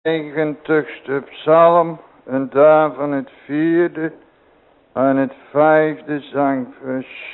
90ste psalm en daarvan het 4e en het 5e zangvers.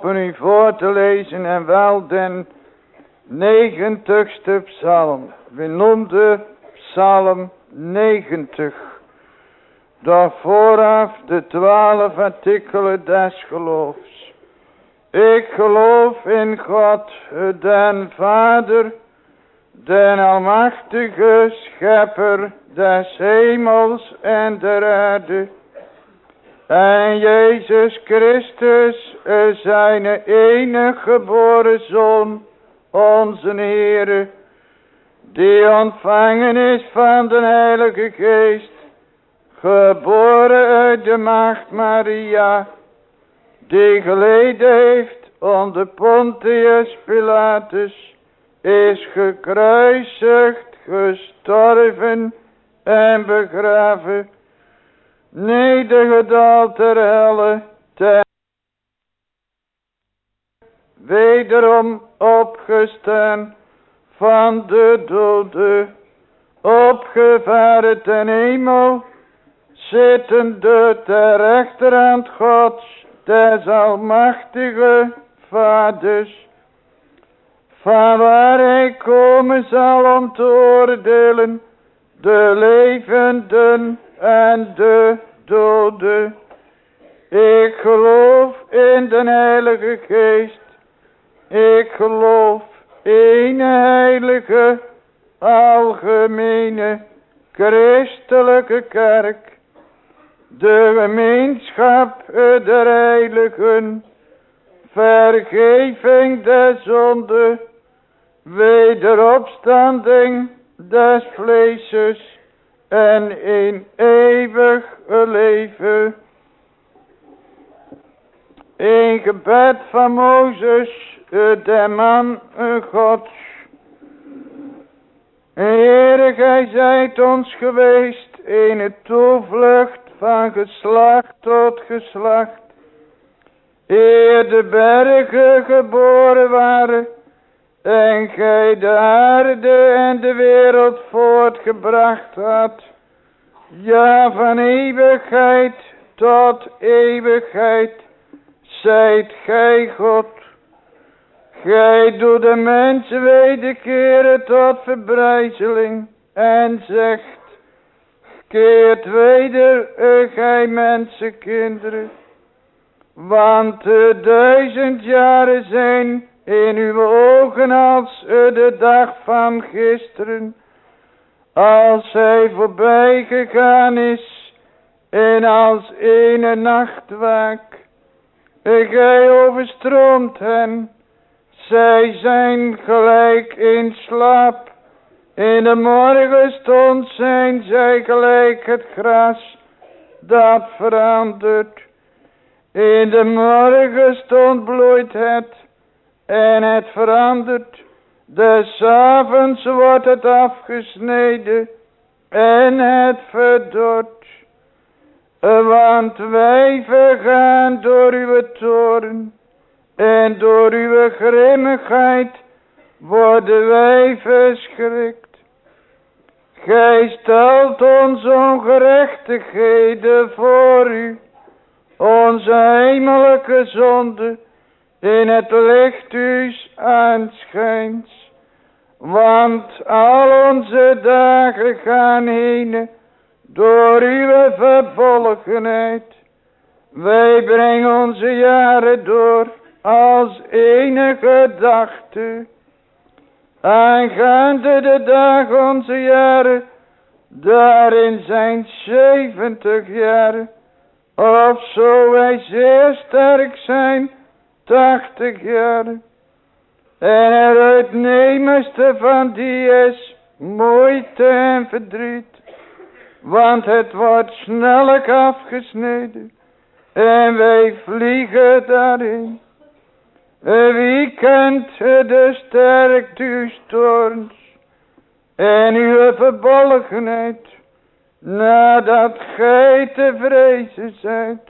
open u voor te lezen en wel den 90ste psalm. We noemden psalm 90. Daar vooraf de 12 artikelen des geloofs. Ik geloof in God, den Vader, den almachtige schepper des hemels en der aarde. En Jezus Christus, zijn enige geboren Zoon, onze Heere, die ontvangen is van de Heilige Geest, geboren uit de maagd Maria, die geleden heeft onder Pontius Pilatus, is gekruisigd, gestorven en begraven, nedergedaald ter helle, wederom opgestaan van de doden, opgevaren ten hemel, zittende ter rechterhand Gods, des almachtige Vaders, van waar hij komen zal om te oordelen de levenden en de doden. Ik geloof in de Heilige Geest. Ik geloof in een heilige, algemene, christelijke kerk, de gemeenschap der heiligen, vergeving der zonde, wederopstanding des vleeses en in eeuwig leven. Een gebed van Mozes, de man Gods. Heere, gij zijt ons geweest in het toevlucht van geslacht tot geslacht. Eer de bergen geboren waren en gij de aarde en de wereld voortgebracht had. Ja, van eeuwigheid tot eeuwigheid zijt gij God. Gij doet de mensen wederkeren tot verbrijzeling en zegt, keert weder, gij mensenkinderen. Want 1000 jaren zijn in uw ogen als de dag van gisteren, als hij voorbij gegaan is en als ene nachtwaak. Gij overstroomt hen, zij zijn gelijk in slaap. In de morgenstond zijn zij gelijk het gras dat verandert. In de morgenstond bloeit het en het verandert. Des avonds wordt het afgesneden en het verdort. Want wij vergaan door uw toorn en door uw grimmigheid worden wij verschrikt. Gij stelt ons ongerechtigheden voor u, onze heimelijke zonde in het licht uws aanschijns. Want al onze dagen gaan heen door uw verbolgenheid. Wij brengen onze jaren door als ene gedachte. Aangaande de dagen onze jaren, daarin zijn 70 jaren. Of zo wij zeer sterk zijn, 80 jaren. En het uitnemendste van die is moeite en verdriet. Want het wordt snellijk afgesneden en wij vliegen daarin. Wie kent de sterkte uw toorns en uw verbolgenheid, nadat gij te vrezen zijt?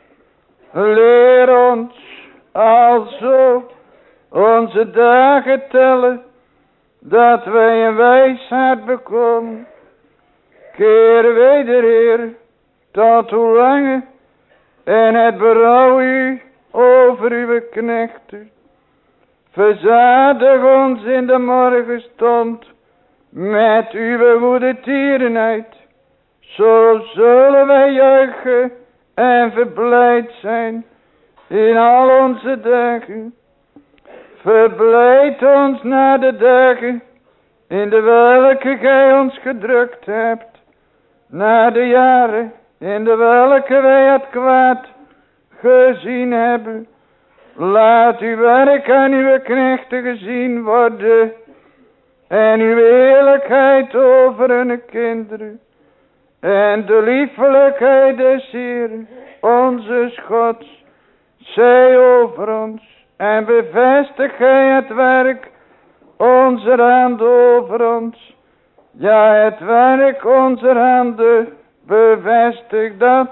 Leer ons alzo onze dagen tellen, dat wij een wijsheid bekomen. Keer weder, Heer, tot hoe lange, en het berouw u over uw knechten. Verzadig ons in de morgenstond met uw goede tierenheid. Zo zullen wij juichen en verblijd zijn in al onze dagen. Verblijd ons na de dagen in de welke gij ons gedrukt hebt. Na de jaren in de welke wij het kwaad gezien hebben. Laat uw werk aan uw knechten gezien worden. En uw eerlijkheid over hun kinderen. En de liefelijkheid des Heeren, onze Gods, zij over ons. En bevestig gij het werk onze hand over ons. Ja, het werk onze handen, bevestig dat.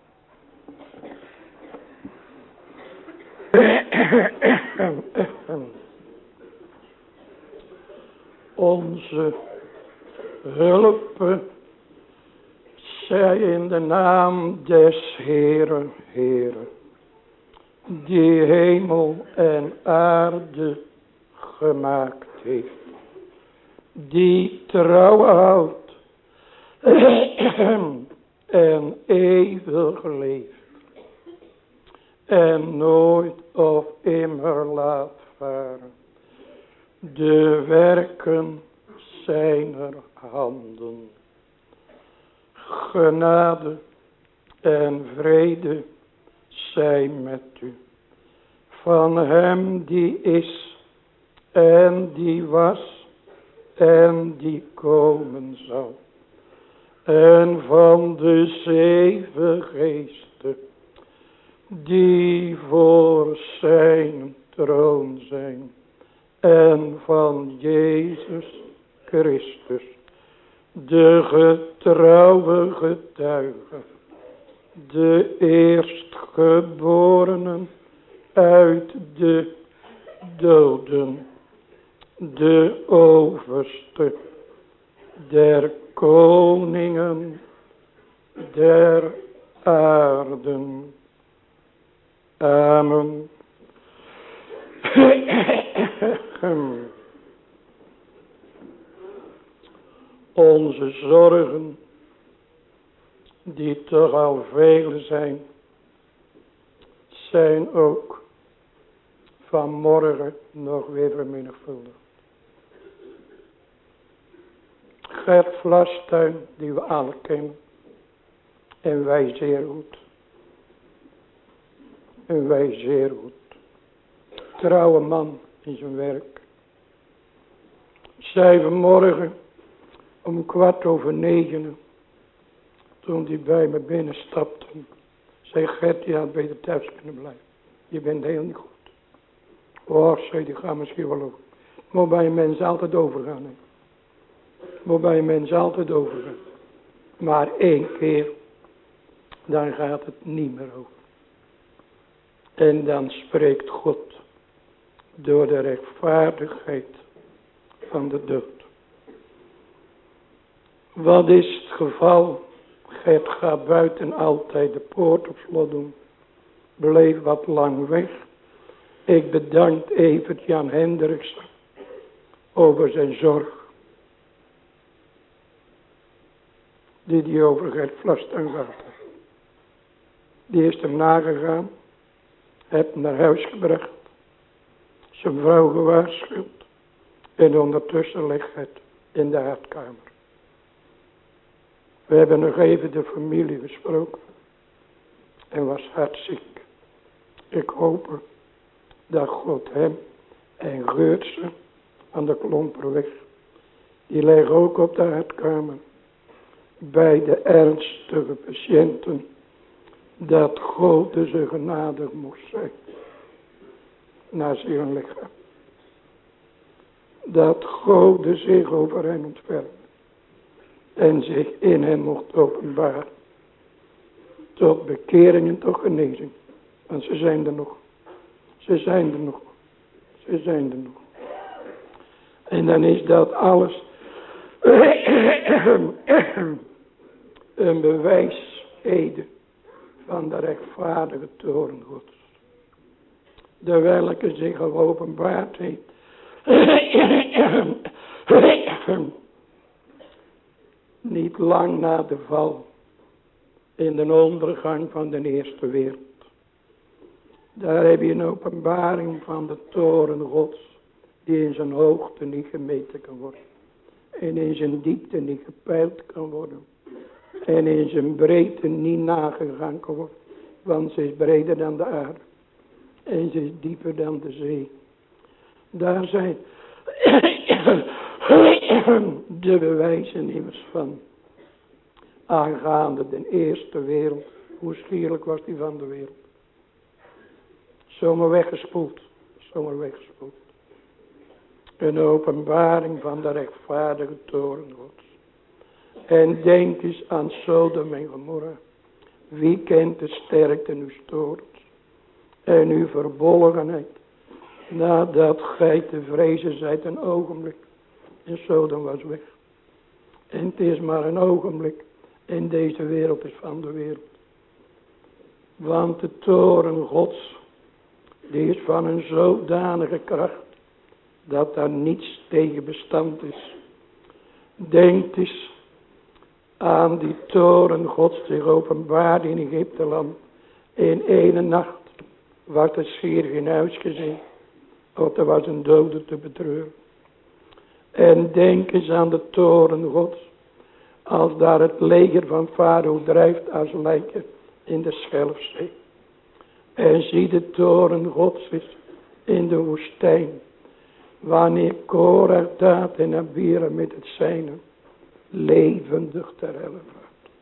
Onze hulp zij in de naam des Heeren, Heere, die hemel en aarde gemaakt heeft, die trouw houdt en eeuwig leeft en nooit of immer laat varen de werken zijner handen. Genade en vrede zij met u, van hem die is en die was en die komen zal, en van de 7 geesten die voor zijn troon zijn, en van Jezus Christus, de getrouwe getuige, de eerstgeborenen uit de doden, de overste der koningen der aarden. Amen. Onze zorgen, die toch al vele zijn, zijn ook vanmorgen nog weer vermenigvuldigd. Gert Vlastuin, die we alle kennen, en wij zeer goed. En wij zeer goed. Trouwe man in zijn werk. Zij vanmorgen om 9:15, toen die bij me binnenstapte, zei Gert, je had beter thuis kunnen blijven. Je bent heel niet goed. Oh, zei die, ga misschien wel over. Moet bij een mens altijd overgaan. Hè. Moet bij een mens altijd overgaan. Maar 1 keer, dan gaat het niet meer over. En dan spreekt God door de rechtvaardigheid van de dood. Wat is het geval? Gert gaat buiten altijd de poort op slot doen. Bleef wat lang weg. Ik bedank even Jan Hendriksen over zijn zorg. Die over Gert Vlastuin gehad heeft. Die is hem nagegaan. Heb hem naar huis gebracht. Zijn vrouw gewaarschuwd. En ondertussen ligt het in de hartkamer. We hebben nog even de familie gesproken. En was hartziek. Ik hoop dat God hem en Geurtse aan de Klomperweg. Die liggen ook op de hartkamer. Bij de ernstige patiënten. Dat God ze genadig moest zijn. Naar zijn lichaam. Dat God zich over hen ontfermde. En zich in hen mocht openbaren. Tot bekering en tot genezing. Want ze zijn er nog. Ze zijn er nog. Ze zijn er nog. En dan is dat alles een bewijs, Ede, van de rechtvaardige toorn Gods. de welke zich geopenbaard heeft niet lang na de val in de ondergang van de eerste wereld. Daar heb je een openbaring van de toren Gods, die in zijn hoogte niet gemeten kan worden. En in zijn diepte niet gepeild kan worden. En in zijn breedte niet nagegaan kan worden. Want ze is breder dan de aarde. En ze is dieper dan de zee. Daar zijn de bewijzen immers van. Aangaande de eerste wereld. Hoe schierlijk was die van de wereld. Zomaar weggespoeld. Zomaar weggespoeld. Een openbaring van de rechtvaardige toren Gods. En denk eens aan Sodom en Gomorra. Wie kent de sterkte uw torens en uw verbolgenheid, nadat gij te vrezen zijt een ogenblik. En Sodom was weg. En het is maar een ogenblik. En deze wereld is van de wereld. Want de toren Gods, die is van een zodanige kracht, dat daar niets tegen bestand is. Denk eens aan die toren Gods zich openbaarde in Egypteland. In ene nacht werd er schier geen huis gezien. Want er was een dode te betreuren. En denk eens aan de toren Gods. Als daar het leger van Farao drijft als lijken in de Schelfzee. En zie de toren Gods is in de woestijn. Wanneer Korach, Daat en Abiram met het zijne levendig ter helle vaart.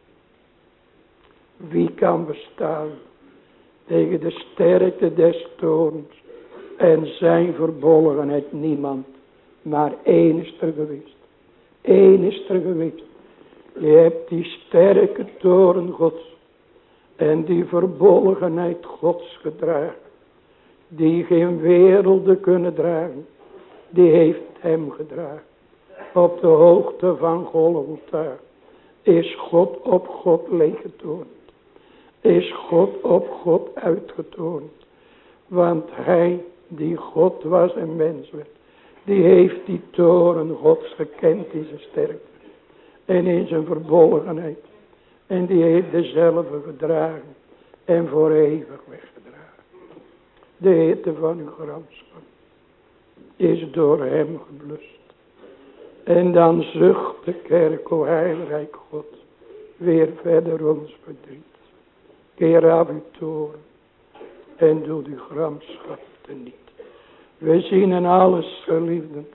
Wie kan bestaan tegen de sterkte des torens en zijn verbolgenheid? Niemand. Maar één is er geweest. Eén is er geweest. Je hebt die sterke toren Gods en die verbolgenheid Gods gedragen. Die geen werelden kunnen dragen. Die heeft hem gedragen. Op de hoogte van Golgotha is God op God leeggetoond. Is God op God uitgetoond. Want hij die God was en mens werd. Die heeft die toren Gods gekend in zijn sterkte. En in zijn verbolgenheid. En die heeft dezelfde gedragen. En voor eeuwig weggedragen. De hitte van uw gramschap is door hem geblust. En dan zucht de kerk, o heilrijk God, weer verder ons verdriet. Keer af uw toren en doe uw gramschap teniet. We zien in alles, geliefden,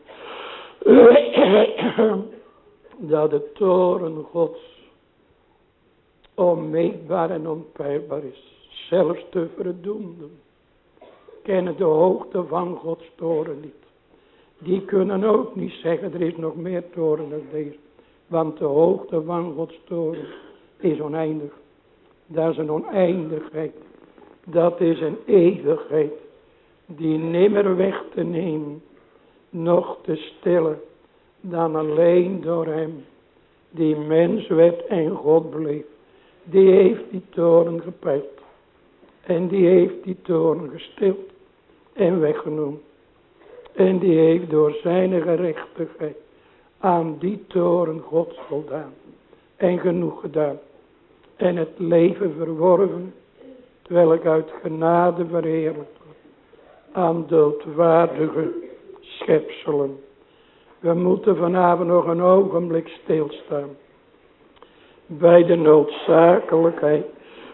dat de toren Gods onmeetbaar en onpeilbaar is. Zelfs de verdoemden kennen de hoogte van Gods toren niet. Die kunnen ook niet zeggen, er is nog meer toren dan deze. Want de hoogte van Gods toren is oneindig. Dat is een oneindigheid. Dat is een eeuwigheid. Die nimmer weg te nemen, noch te stillen, dan alleen door hem. Die mens werd en God bleef. Die heeft die toren gepeild. En die heeft die toren gestild en weggenomen. En die heeft door zijn gerechtigheid aan die toren Gods voldaan. En genoeg gedaan. En het leven verworven, terwijl uit genade verheerlijkt wordt. Aan doodwaardige schepselen. We moeten vanavond nog een ogenblik stilstaan. Bij de noodzakelijkheid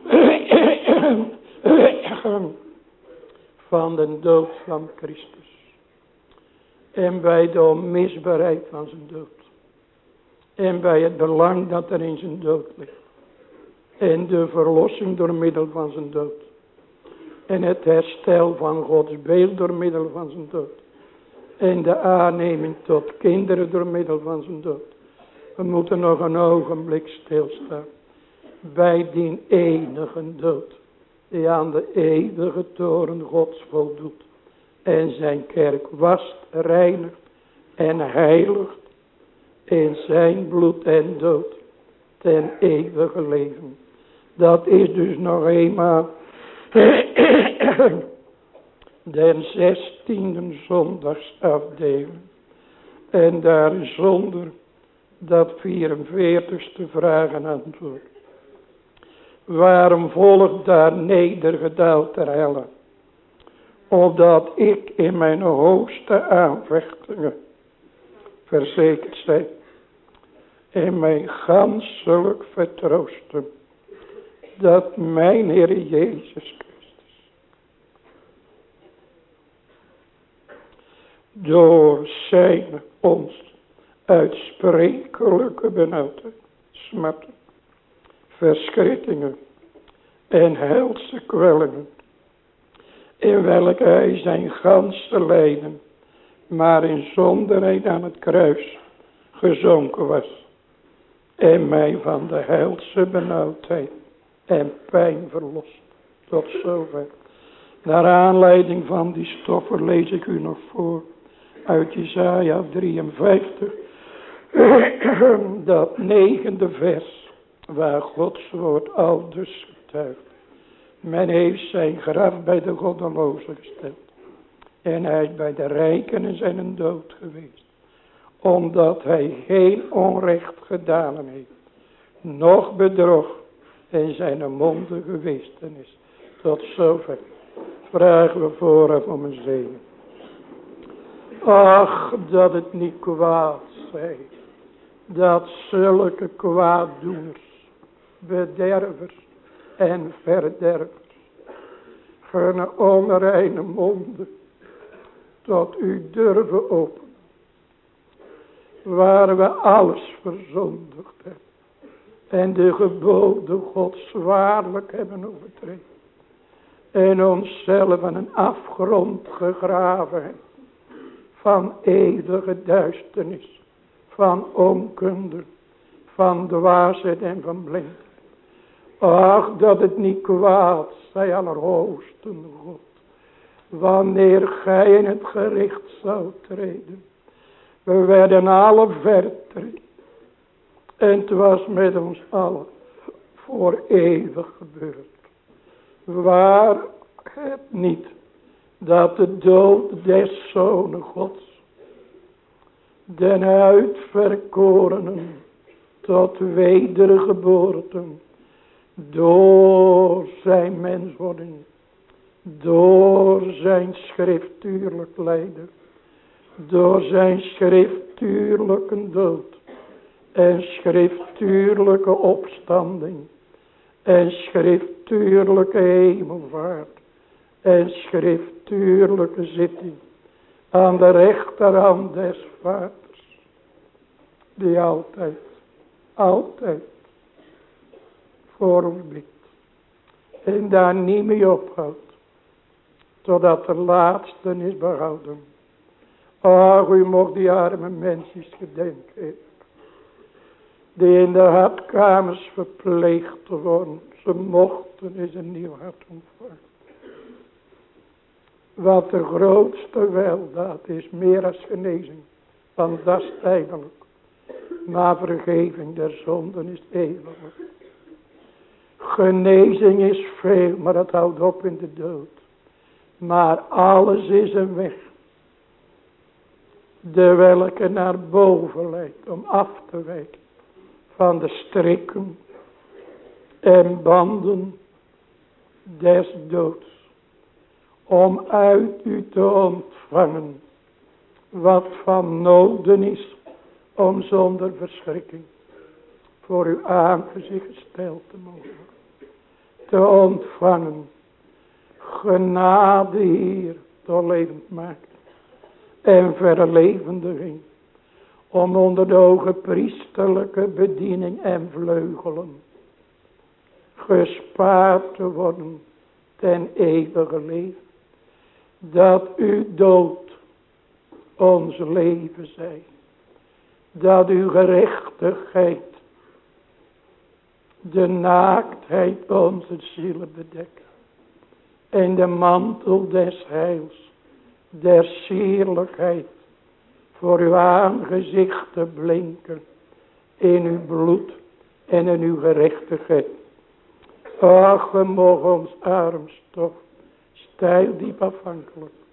van de dood van Christus. En bij de onmisbaarheid van zijn dood. En bij het belang dat er in zijn dood ligt. En de verlossing door middel van zijn dood. En het herstel van Gods beeld door middel van zijn dood. En de aanneming tot kinderen door middel van zijn dood. We moeten nog een ogenblik stilstaan. Bij die enige dood. Die aan de eeuwige toren Gods voldoet. En zijn kerk wast, reinigt en heiligt. In zijn bloed en dood. Ten eeuwige leven. Dat is dus nog eenmaal den 16e zondagsafdeling. En daar zonder dat 44ste vraag en antwoord. Waarom volgt daar nedergedaald ter helle? Opdat ik in mijn hoogste aanvechtingen verzekerd zij. En mij ganselijk vertroosten. Dat mijn Heer Jezus Christus door zijn ons uitsprekelijke benauwdheid, smarten, verschrikkingen en helse kwellingen, in welke hij zijn ganse lijden, maar in zonderheid aan het kruis gezonken was, en mij van de helse benauwdheid en pijn verlost. Tot zover. Naar aanleiding van die stoffer lees ik u nog voor uit Jesaja 53, dat 9e vers, waar Gods woord al dus getuigt. Men heeft zijn graf bij de goddelozen gesteld. En hij is bij de rijken in zijn dood geweest. Omdat hij geen onrecht gedaan heeft. Noch bedrog in zijn monden geweest is. Tot zover vragen we vooraf om een zegen. Ach, dat het niet kwaad zij. Dat zulke kwaaddoeners, bedervers en verdervers hun onreine monden tot u durven openen. Waar we alles verzondigd hebben. En de geboden Gods zwaarlijk hebben overtreden. En onszelf in een afgrond gegraven hebben. Van eeuwige duisternis. Van onkunde. Van dwaasheid en van blindheid. Ach, dat het niet kwaad zij allerhoogste God. Wanneer gij in het gericht zou treden. We werden alle vertreden. En het was met ons allen voor eeuwig gebeurd. Waar het niet dat de dood des Zonen Gods, den uitverkorenen tot wedergeboorte, door zijn menswording, door zijn schriftuurlijk lijden, door zijn schriftuurlijke dood en schriftuurlijke opstanding en schriftuurlijke hemelvaart en schriftuurlijke zitting aan de rechterhand des Vaders, die altijd voor ons bidt en daar niet mee ophoudt totdat de laatste is behouden. Ach, u mocht die arme mensjes gedenken, die in de hartkamers verpleegd worden. Ze mochten eens een nieuw hart ontvangen. Wat de grootste weldaad is, meer als genezing, want dat is tijdelijk. Maar vergeving der zonden is eeuwig. Genezing is veel, maar dat houdt op in de dood. Maar alles is een weg. De welke naar boven leidt om af te wijken van de strikken en banden des doods. Om uit u te ontvangen wat van noden is om zonder verschrikking voor uw aangezicht gesteld te mogen. Te ontvangen genade hier tot levend maken en verlevendiging. Om onder de ogen priesterlijke bediening en vleugelen gespaard te worden ten eeuwige leven. Dat uw dood ons leven zij. Dat uw gerechtigheid de naaktheid onze zielen bedekt. En de mantel des heils, der sierlijkheid, voor uw aangezicht te blinken in uw bloed en in uw gerechtigheid. Ach, we mogen ons armstof, stijl diep afhankelijk,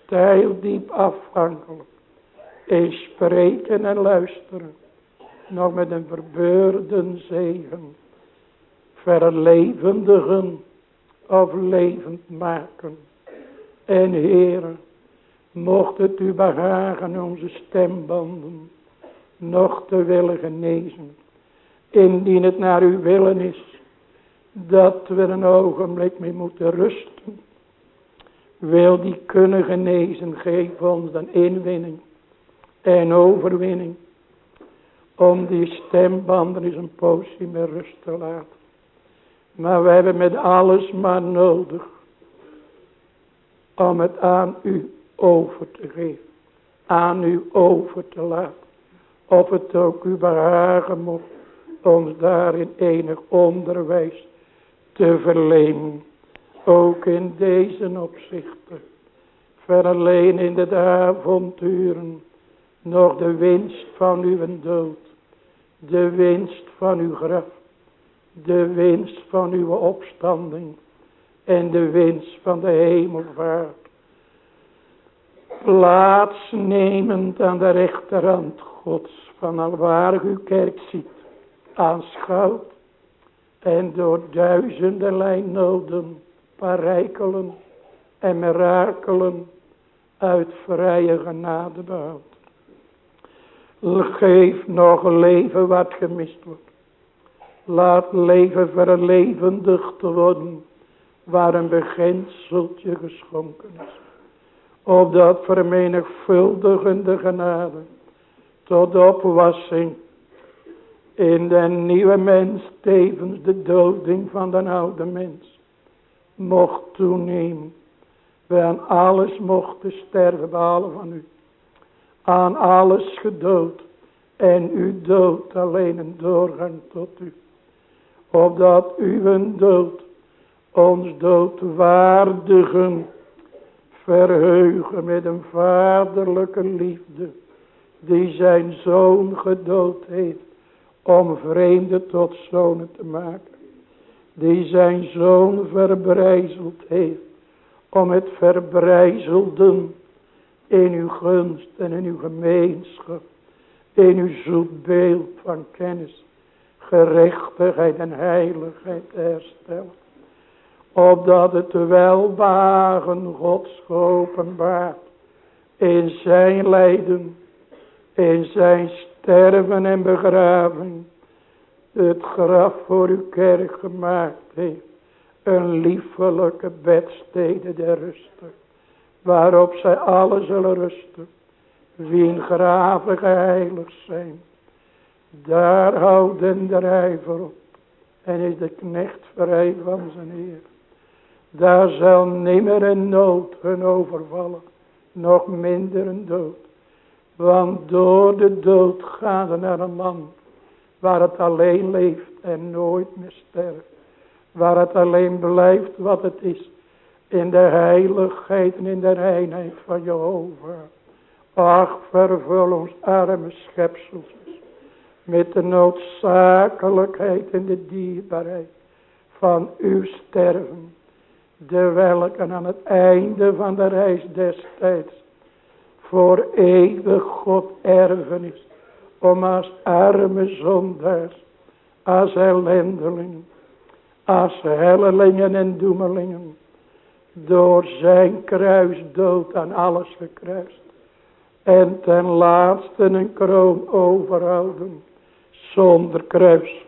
steildiep afhankelijk. In spreken en luisteren. Nog met een verbeurde zegen. Verlevendigen of levend maken. En Heere, mocht het u behagen onze stembanden nog te willen genezen. Indien het naar uw willen is, dat we een ogenblik mee moeten rusten. Wil die kunnen genezen, geef ons dan inwinning en overwinning. Om die stembanden eens een poosje met rust te laten. Maar we hebben met alles maar nodig. Om het aan u over te geven. Aan u over te laten. Of het ook u behagen mocht ons daarin enig onderwijs te verlenen. Ook in deze opzichten. Verleen in de avonturen nog de winst van uw dood. De winst van uw graf. De winst van uw opstanding. En de winst van de hemelvaart. Plaatsnemend aan de rechterhand Gods. Van alwaar uw kerk ziet. Aanschouwt. En door duizenderlei noden. Parijkelen en mirakelen. Uit vrije genade behoudt. Geef nog leven wat gemist wordt. Laat leven verlevendigd worden. Waar een beginseltje geschonken is. Opdat vermenigvuldigende genade. Tot opwassing. In de nieuwe mens tevens de doding van de oude mens. Mocht toenemen. We aan alles mochten sterven behalve van u. Aan alles gedood. En uw dood alleen een doorgang tot u. Opdat uw dood ons doodwaardigen verheugen met een vaderlijke liefde. Die zijn zoon gedood heeft. Om vreemden tot zonen te maken. Die zijn zoon verbrijzeld heeft. Om het verbrijzelden in uw gunst en in uw gemeenschap. In uw zoet beeld van kennis. Gerechtigheid en heiligheid te herstellen. Opdat het welbehagen Gods geopenbaard. In zijn lijden. In zijn sterven en begraving. Het graf voor uw kerk gemaakt heeft. Een liefelijke bedstede der rusten. Waarop zij alle zullen rusten. Wien graven geheiligd zijn. Daar houdt de ijver op. En is de knecht vrij van zijn Heer. Daar zal nimmer een nood hun overvallen. Nog minder een dood. Want door de dood gaan ze naar een land. Waar het alleen leeft en nooit meer sterft. Waar het alleen blijft wat het is. In de heiligheid en in de reinheid van Jehovah. Ach, vervul ons arme schepsels. Met de noodzakelijkheid en de dierbaarheid van uw sterven. De welke aan het einde van de reis destijds. Voor eeuwig God erfenis. Om als arme zondaars. Als ellendelingen. Als hellelingen en doemelingen. Door zijn kruisdood aan alles gekruist. En ten laatste een kroon overhouden. Zonder kruis.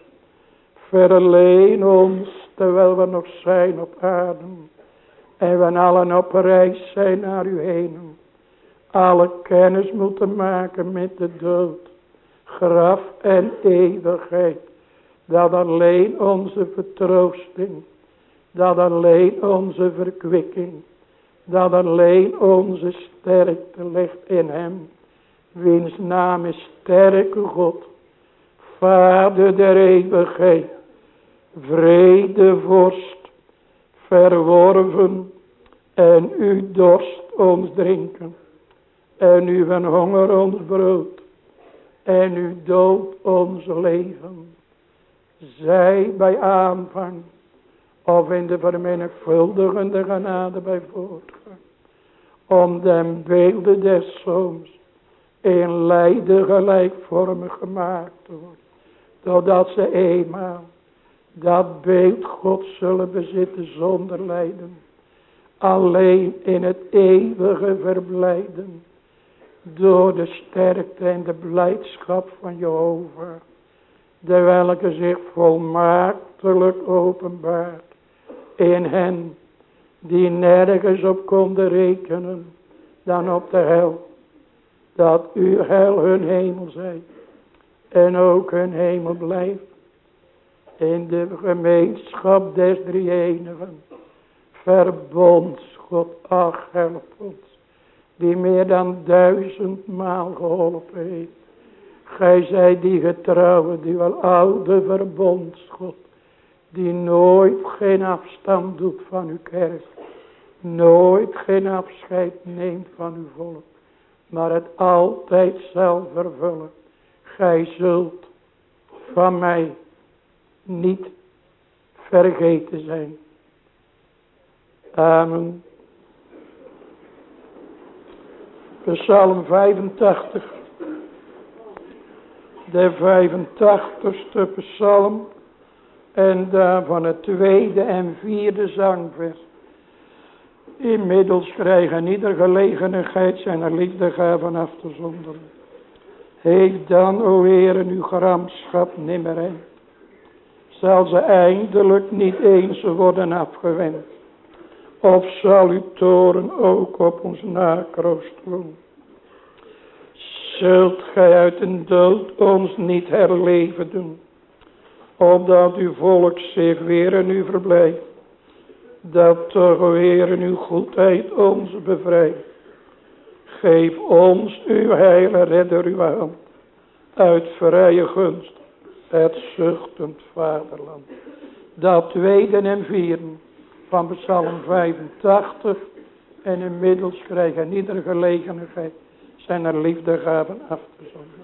Verleen ons terwijl we nog zijn op aarde. En we allen op reis zijn naar u heen. Alle kennis moeten maken met de dood. Graf en eeuwigheid. Dat alleen onze vertroosting. Dat alleen onze verkwikking. Dat alleen onze sterkte ligt in hem. Wiens naam is sterke God. Vader der eeuwigheid. Vredevorst. Verworven. En uw dorst ons drinken. En uw honger ons brood. En uw dood ons leven. Zij bij aanvang. Of in de vermenigvuldigende genade bij voortgang. om den beelden des zoons in lijden gelijkvormig gemaakt te worden. Totdat ze eenmaal dat beeld God zullen bezitten zonder lijden. Alleen in het eeuwige verblijden. Door de sterkte en de blijdschap van Jehovah. De welke zich volmaaktelijk openbaart. In hen die nergens op konden rekenen dan op de hel. Dat uw hel hun hemel zij. En ook hun hemel blijft. In de gemeenschap des drie-enigen. Verbonds God, ach help ons. Die meer dan 1000-maal geholpen heeft. Gij zijt die getrouwe, die wel oude verbonds God. Die nooit geen afstand doet van uw kerk. Nooit geen afscheid neemt van uw volk. Maar het altijd zal vervullen. Gij zult van mij niet vergeten zijn. Amen. Psalm 85. De 85ste psalm. En daarvan het tweede en vierde zangvers. Inmiddels krijgen ieder gelegenheid zijn liefdegaven af te zonderen. Heeft dan, o Heer, uw gramschap nimmer eind. Zal ze eindelijk niet eens worden afgewend. Of zal uw toren ook op ons nakroost wonen. Zult gij uit de dood ons niet herleven doen. Opdat uw volk zich weer in u verblijft. Dat toch, o Heer, in uw goedheid ons bevrijdt. Geef ons uw heile redder uw hand. Uit vrije gunst, het zuchtend vaderland. Dat tweede en vierde van Psalm 85. En inmiddels krijgen iedere gelegenheid zijn er liefdegaven af te zonderen.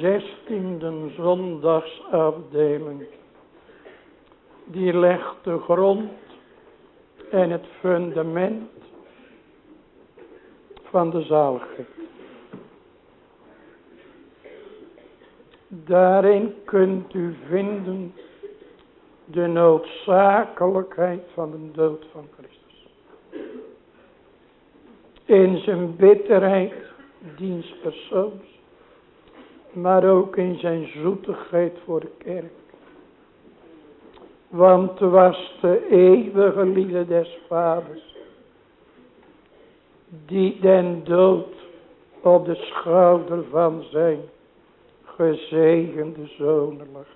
16e zondagsafdeling. Die legt de grond en het fundament van de zaligheid. Daarin kunt u vinden de noodzakelijkheid van de dood van Christus. In zijn bitterheid diens persoons, maar ook in zijn zoetigheid voor de kerk. Want het was de eeuwige liefde des vaders, die den dood op de schouder van zijn gezegende zonen lag.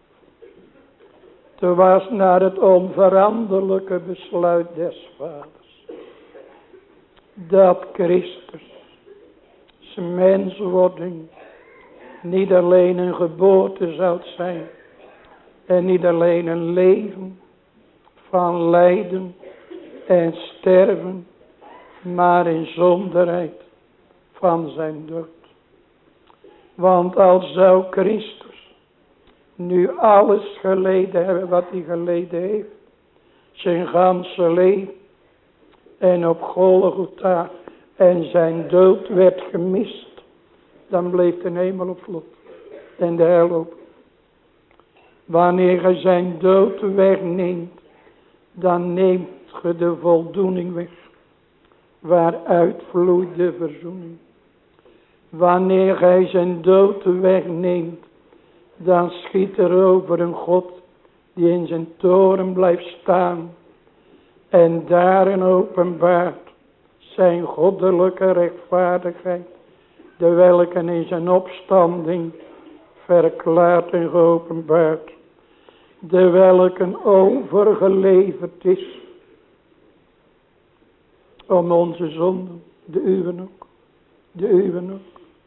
Het was naar het onveranderlijke besluit des vaders, dat Christus zijn menswording niet alleen een geboorte zou zijn, en niet alleen een leven van lijden en sterven, maar in zonderheid van zijn dood. Want als zou Christus nu alles geleden hebben wat hij geleden heeft, zijn ganse leven, en op Golgotha en zijn dood werd gemist, dan bleef de hemel op slot en de hel open. Wanneer je zijn dood wegneemt, dan neemt je de voldoening weg, waaruit vloeit de verzoening. Wanneer hij zijn dood wegneemt, dan schiet er over een God die in zijn toren blijft staan en daarin openbaart zijn goddelijke rechtvaardigheid, de welke in zijn opstanding verklaard en geopenbaard, de welke overgeleverd is om onze zonden, de uwen ook, de uwen ook.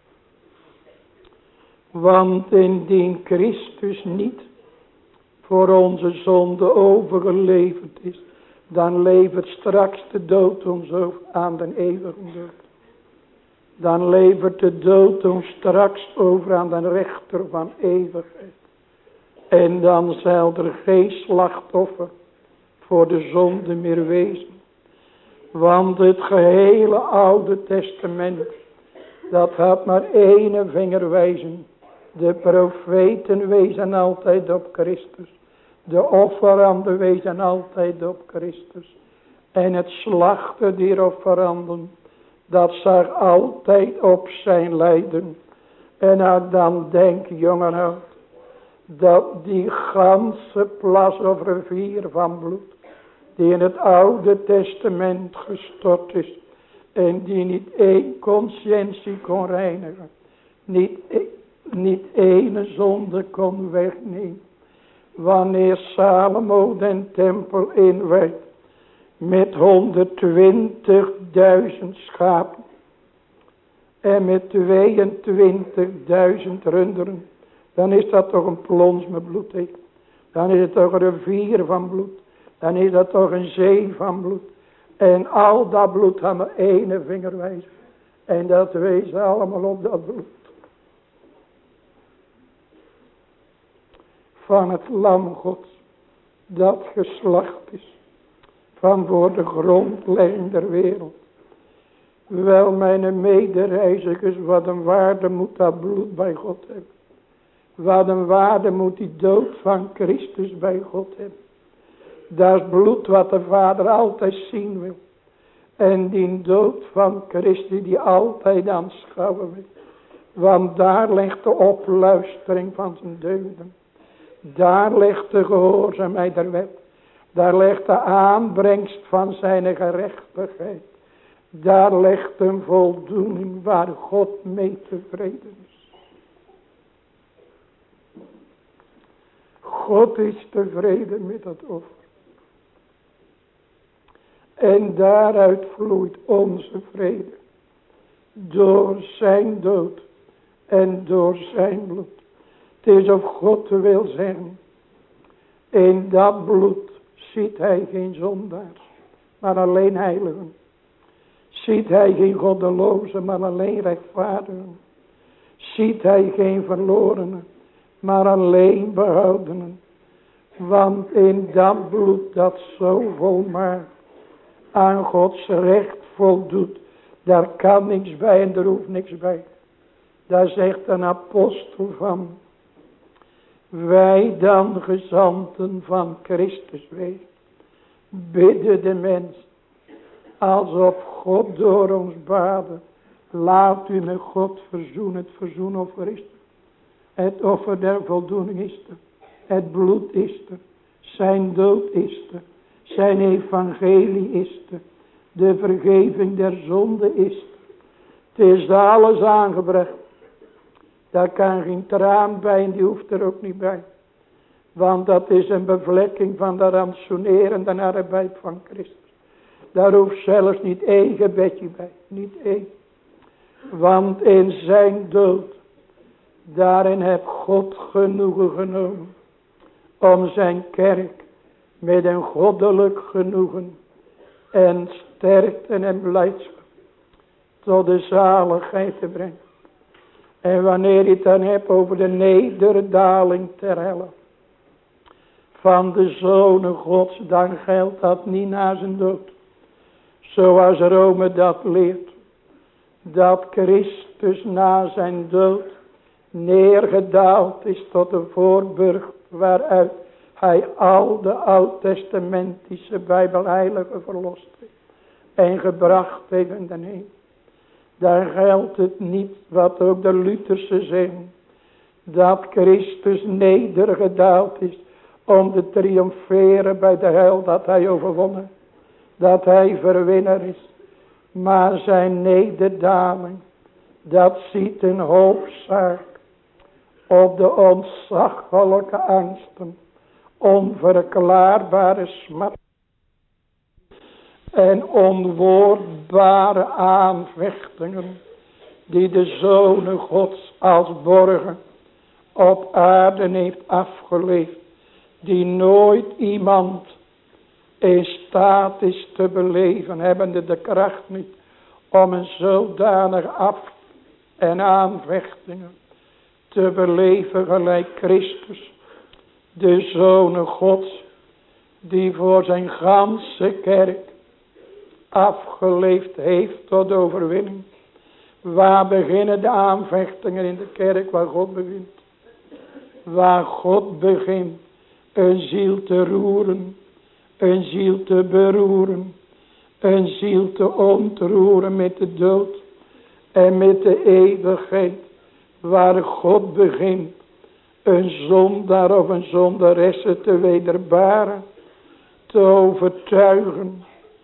Want indien Christus niet voor onze zonde overgeleverd is, dan levert straks de dood ons over aan de eeuwige dood. Dan levert de dood ons straks over aan de rechter van eeuwigheid. En dan zal er geen slachtoffer voor de zonde meer wezen. Want het gehele Oude Testament, dat had maar één vinger wijzen. De profeten wezen altijd op Christus. De offeranden wezen altijd op Christus. En het slachten der offeranden, dat zag altijd op zijn lijden. En nou dan denk jongen oud, dat die ganse plas of rivier van bloed, die in het Oude Testament gestort is, en die niet één conscientie kon reinigen, niet ene zonde kon wegnemen. Wanneer Salomo den tempel inwijdt met 120.000 schapen en met 22.000 runderen, dan is dat toch een plons met bloed. Dan is het toch een rivier van bloed. Dan is dat toch een zee van bloed. En al dat bloed had maar één vinger wijzen. En dat wees allemaal op dat bloed van het lam Gods, dat geslacht is van voor de grondlegging der wereld. Wel, mijn medereizigers, wat een waarde moet dat bloed bij God hebben. Wat een waarde moet die dood van Christus bij God hebben. Dat is bloed wat de Vader altijd zien wil. En die dood van Christus die altijd aanschouwen wil. Want daar ligt de opluistering van zijn deugden. Daar ligt de gehoorzaamheid der wet. Daar ligt de aanbrengst van zijn gerechtigheid. Daar ligt een voldoening waar God mee tevreden is. God is tevreden met dat offer. En daaruit vloeit onze vrede. Door zijn dood en door zijn bloed. Het is of God wil zeggen. In dat bloed ziet hij geen zondaars, maar alleen heiligen. Ziet hij geen goddelozen, maar alleen rechtvaardigen. ziet hij geen verlorenen, maar alleen behoudenen. Want in dat bloed dat zo volmaakt aan Gods recht voldoet, daar kan niks bij en er hoeft niks bij. Daar zegt een apostel van: wij dan gezanten van Christus wees, bidden de mens, alsof God door ons baden, laat u met God verzoenen. Het verzoenoffer is er. Het offer der voldoening is er. Het bloed is er. Zijn dood is er. Zijn evangelie is er. De vergeving der zonde is er. Het is alles aangebracht. Daar kan geen traan bij en die hoeft er ook niet bij. Want dat is een bevlekking van de rantsoenerende arbeid van Christus. Daar hoeft zelfs niet één gebedje bij. Niet één. Want in zijn dood, daarin heeft God genoegen genomen. Om zijn kerk met een goddelijk genoegen en sterkte en blijdschap tot de zaligheid te brengen. En wanneer je het dan hebt over de nederdaling ter helle van de Zonen Gods, dan geldt dat niet na zijn dood. Zoals Rome dat leert. Dat Christus na zijn dood neergedaald is tot de voorburcht waaruit hij al de oud-testamentische bijbelheiligen verlost heeft en gebracht heeft in de hemel. Daar geldt het niet wat ook de Lutherse zeggen, dat Christus nedergedaald is om te triomferen bij de hel, dat hij overwonnen, dat hij verwinnaar is. Maar zijn nederdaling, dat ziet een hoofdzaak op de ontzaglijke angsten, onverklaarbare smart en onwoordbare aanvechtingen die de Zonen Gods als borgen op aarde heeft afgeleefd, die nooit iemand in staat is te beleven, hebbende de kracht niet om een zodanig af- en aanvechtingen te beleven gelijk Christus, de Zonen Gods, die voor zijn ganse kerk afgeleefd heeft tot overwinning. Waar beginnen de aanvechtingen in de kerk? Waar God begint. Waar God begint een ziel te roeren, een ziel te beroeren, een ziel te ontroeren met de dood en met de eeuwigheid. Waar God begint een zondaar of een zondaresse te wederbaren, te overtuigen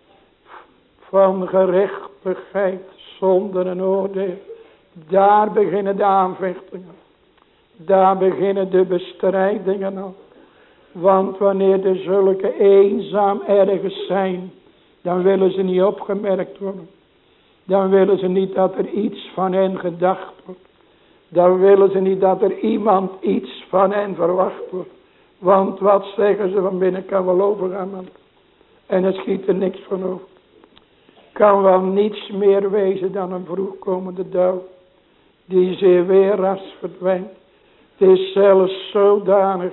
van gerechtigheid zonder een oordeel. Daar beginnen de aanvechtingen. Daar beginnen de bestrijdingen al. Want wanneer er zulke eenzaam ergens zijn, dan willen ze niet opgemerkt worden. Dan willen ze niet dat er iets van hen gedacht wordt. Dan willen ze niet dat er iemand iets van hen verwacht wordt. Want wat zeggen ze van binnen kan wel overgaan, man. En er schiet er niks van over. Kan wel niets meer wezen dan een vroegkomende dauw, die zeer weer ras verdwijnt. Het is zelfs zodanig,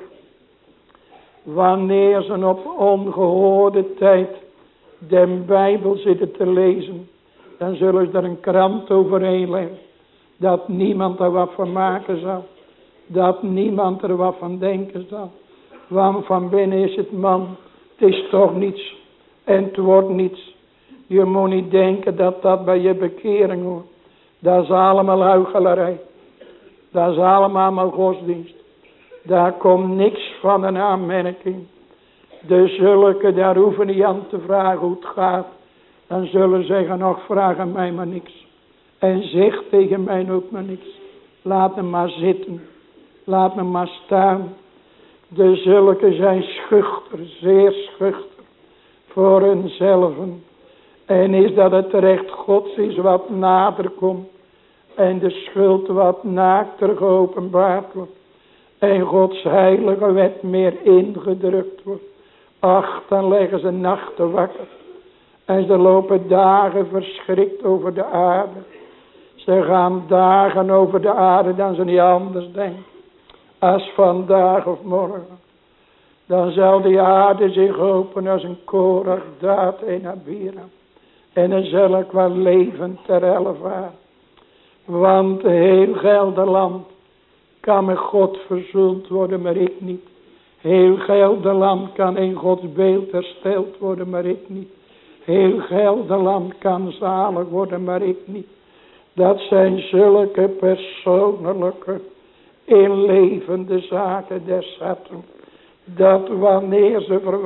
wanneer ze op ongehoorde tijd de Bijbel zitten te lezen, dan zullen ze er een krant overheen leggen, dat niemand er wat van maken zal, dat niemand er wat van denken zal. Want van binnen is het man, het is toch niets en het wordt niets. Je moet niet denken dat dat bij je bekering hoort. Dat is allemaal huichelarij. Dat is allemaal godsdienst. Daar komt niks van een aanmerking. De zulke, daar hoeven niet aan te vragen hoe het gaat. Dan zullen zeggen, nog vragen mij maar niks. En zeg tegen mij ook maar niks. Laat hem maar zitten. Laat hem maar staan. De zulke zijn schuchter, zeer schuchter. Voor hunzelven. En is dat het recht Gods is wat nader komt. En de schuld wat naakter geopenbaard wordt. En Gods heilige wet meer ingedrukt wordt. Ach, dan leggen ze nachten wakker. En ze lopen dagen verschrikt over de aarde. Ze Ze gaan dagen over de aarde dan ze niet anders denken. Als vandaag of morgen. Dan zal die aarde zich openen als een Korach, Daat en Abiram. En dan zal ik wel leven ter elvaar. Want heel Gelderland kan met God verzoend worden, maar ik niet. Heel Gelderland kan in Gods beeld hersteld worden, maar ik niet. Heel Gelderland kan zalig worden, maar ik niet. Dat zijn zulke persoonlijke, inlevende zaken des harten. Dat wanneer